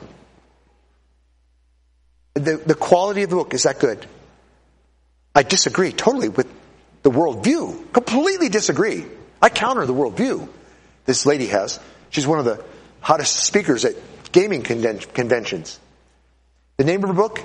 The, the quality of the book is that good. I disagree totally with the worldview. Completely disagree. I counter the worldview this lady has. She's one of the hottest speakers at gaming conven- conventions. The name of her book?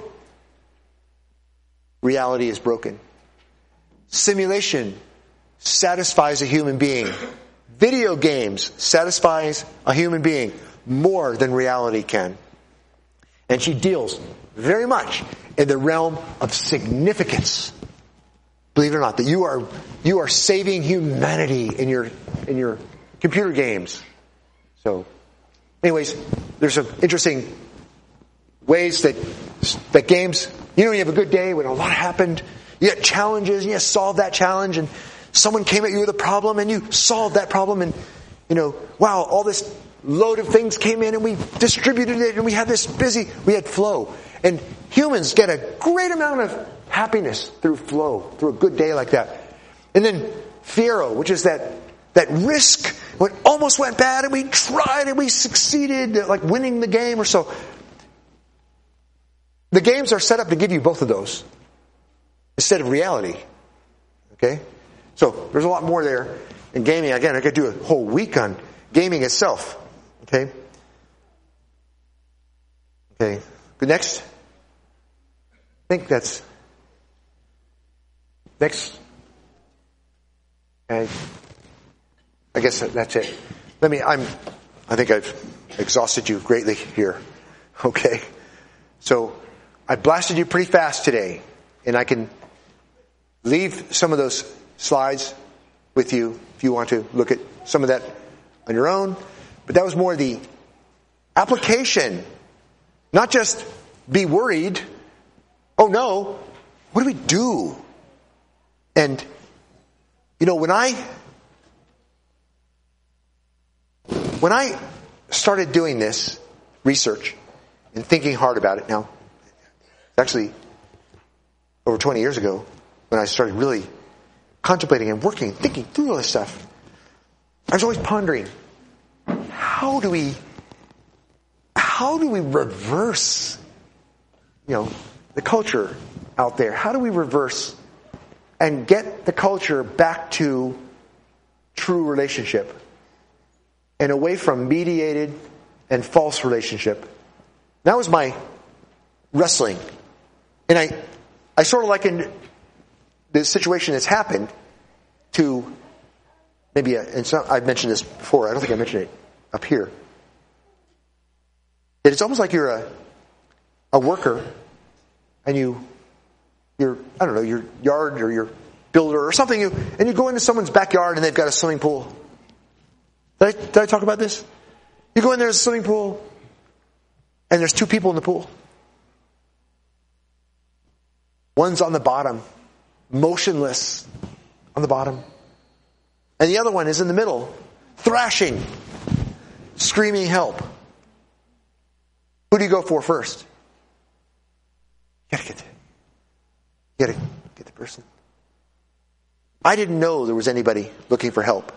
Reality is Broken. Simulation satisfies a human being. Video games satisfies a human being more than reality can. And she deals very much in the realm of significance. Believe it or not, that you are you are saving humanity in your in your computer games. So, anyways, there's some interesting ways that that games. You know, you have a good day when a lot happened. You had challenges, and you solved that challenge, and someone came at you with a problem, and you solved that problem, and you know, wow, all this load of things came in, and we distributed it, and we had this busy. We had flow, and humans get a great amount of happiness through flow, through a good day like that. And then fiero, which is that that risk when it almost went bad, and we tried, and we succeeded, like winning the game or so. The games are set up to give you both of those instead of reality. Okay? So, there's a lot more there in gaming. Again, I could do a whole week on gaming itself. Okay? Okay. Good, next. I think that's... Next. Okay. I guess that's it. Let me, I'm, I think I've exhausted you greatly here. Okay? So, I blasted you pretty fast today, and I can leave some of those slides with you if you want to look at some of that on your own. But that was more the application, not just be worried. Oh no, what do we do? And, you know, when I, when I started doing this research and thinking hard about it now, actually over twenty years ago, when I started really contemplating and working and thinking through all this stuff, I was always pondering, how do we, how do we reverse, you know, the culture out there? How do we reverse and get the culture back to true relationship and away from mediated and false relationship? That was my wrestling. And I, I sort of likened the situation that's happened to maybe, a, and so I've mentioned this before, I don't think I mentioned it up here, that it's almost like you're a, a worker and you, you're, I don't know, your yard or your builder or something, you, and you go into someone's backyard and they've got a swimming pool. Did I, did I talk about this? You go in there, there's a swimming pool, and there's two people in the pool. One's on the bottom, motionless on the bottom. And the other one is in the middle, thrashing, screaming help. Who do you go for first? You gotta get the, you gotta get the person. I didn't know there was anybody looking for help.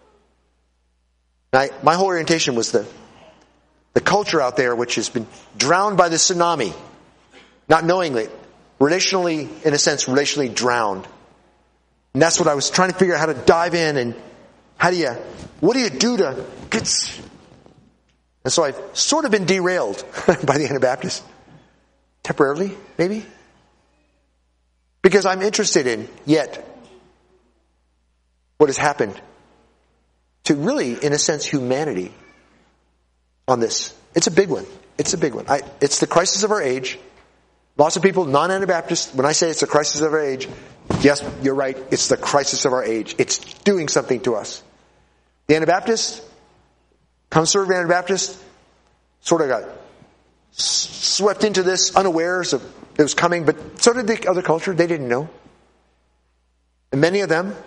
I, my whole orientation was the, the culture out there which has been drowned by the tsunami, not knowing it. Relationally, in a sense, relationally drowned. And that's what I was trying to figure out, how to dive in and how do you, what do you do to get... And so I've sort of been derailed by the Anabaptists. Temporarily, maybe. Because I'm interested in, yet, what has happened to really, in a sense, humanity on this. It's a big one. It's a big one. I, it's the crisis of our age. Lots of people, non-Anabaptists, when I say it's the crisis of our age, yes, you're right, it's the crisis of our age. It's doing something to us. The Anabaptists, conservative Anabaptists, sort of got swept into this unawares of it was coming, but so did the other culture. They didn't know. And many of them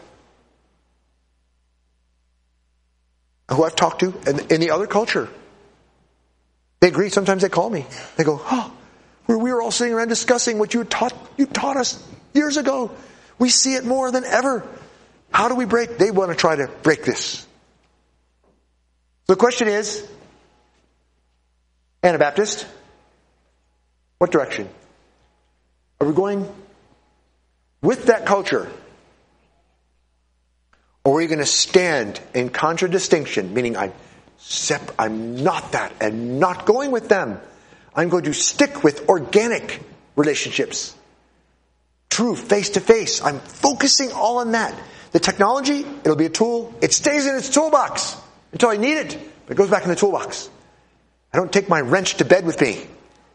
who I've talked to in, in the other culture, they agree. Sometimes they call me. They go, oh, we were all sitting around discussing what you taught, you taught us years ago. We see it more than ever. How do we break? They want to try to break this. So the question is, Anabaptist, what direction? Are we going with that culture? Or are we going to stand in contradistinction, meaning I'm sep- I'm not that and not going with them. I'm going to stick with organic relationships. True, face to face. I'm focusing all on that. The technology, it'll be a tool. It stays in its toolbox until I need it. But it goes back in the toolbox. I don't take my wrench to bed with me.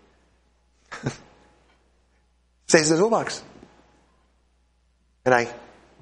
Stays in the toolbox. And I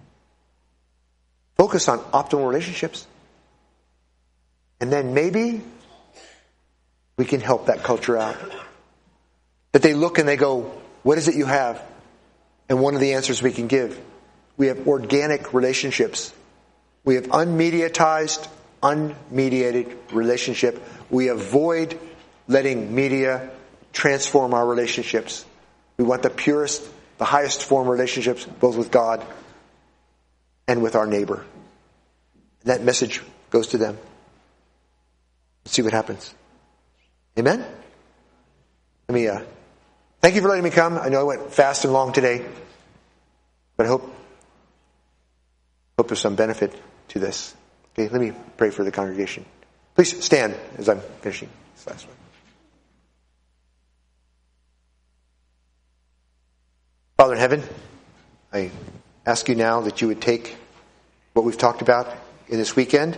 focus on optimal relationships. And then maybe we can help that culture out. That they look and they go, what is it you have? And one of the answers we can give, we have organic relationships. We have unmediatized, unmediated relationship. We avoid letting media transform our relationships. We want the purest, the highest form relationships, both with God and with our neighbor. And that message goes to them. Let's see what happens. Amen? Let me, uh, thank you for letting me come. I know I went fast and long today, but I hope, hope there's some benefit to this. Okay, let me pray for the congregation. Please stand as I'm finishing this last one. Father in heaven, I ask you now that you would take what we've talked about in this weekend.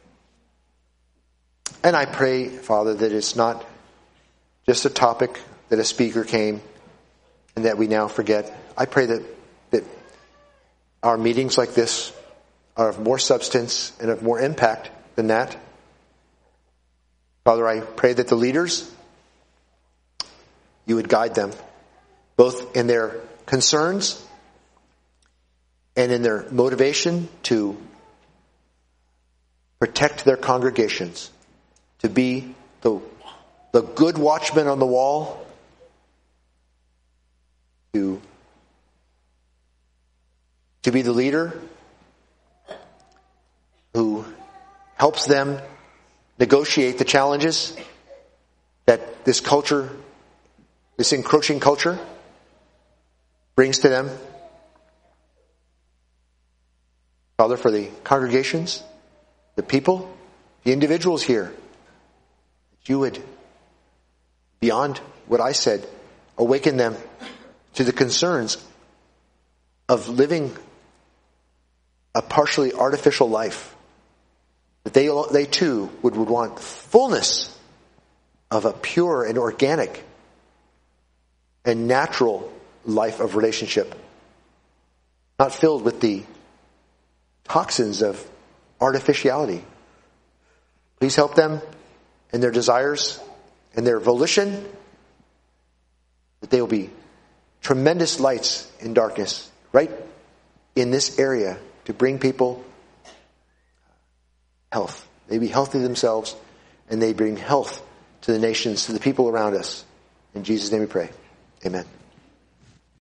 And I pray, Father, that it's not just a topic that a speaker came and that we now forget. I pray that, that our meetings like this are of more substance and of more impact than that. Father, I pray that the leaders, you would guide them, both in their concerns and in their motivation to protect their congregations, to be the, the good watchman on the wall, to, to be the leader who helps them negotiate the challenges that this culture, this encroaching culture, brings to them. Father, for the congregations, the people, the individuals here, that you would, beyond what I said, awaken them to the concerns of living a partially artificial life. That they, they too would, would want fullness of a pure and organic and natural life of relationship, not filled with the toxins of artificiality. Please help them in their desires and their volition, that they will be tremendous lights in darkness, right in this area, to bring people health. They be healthy themselves, and they bring health to the nations, to the people around us. In Jesus' name we pray. Amen.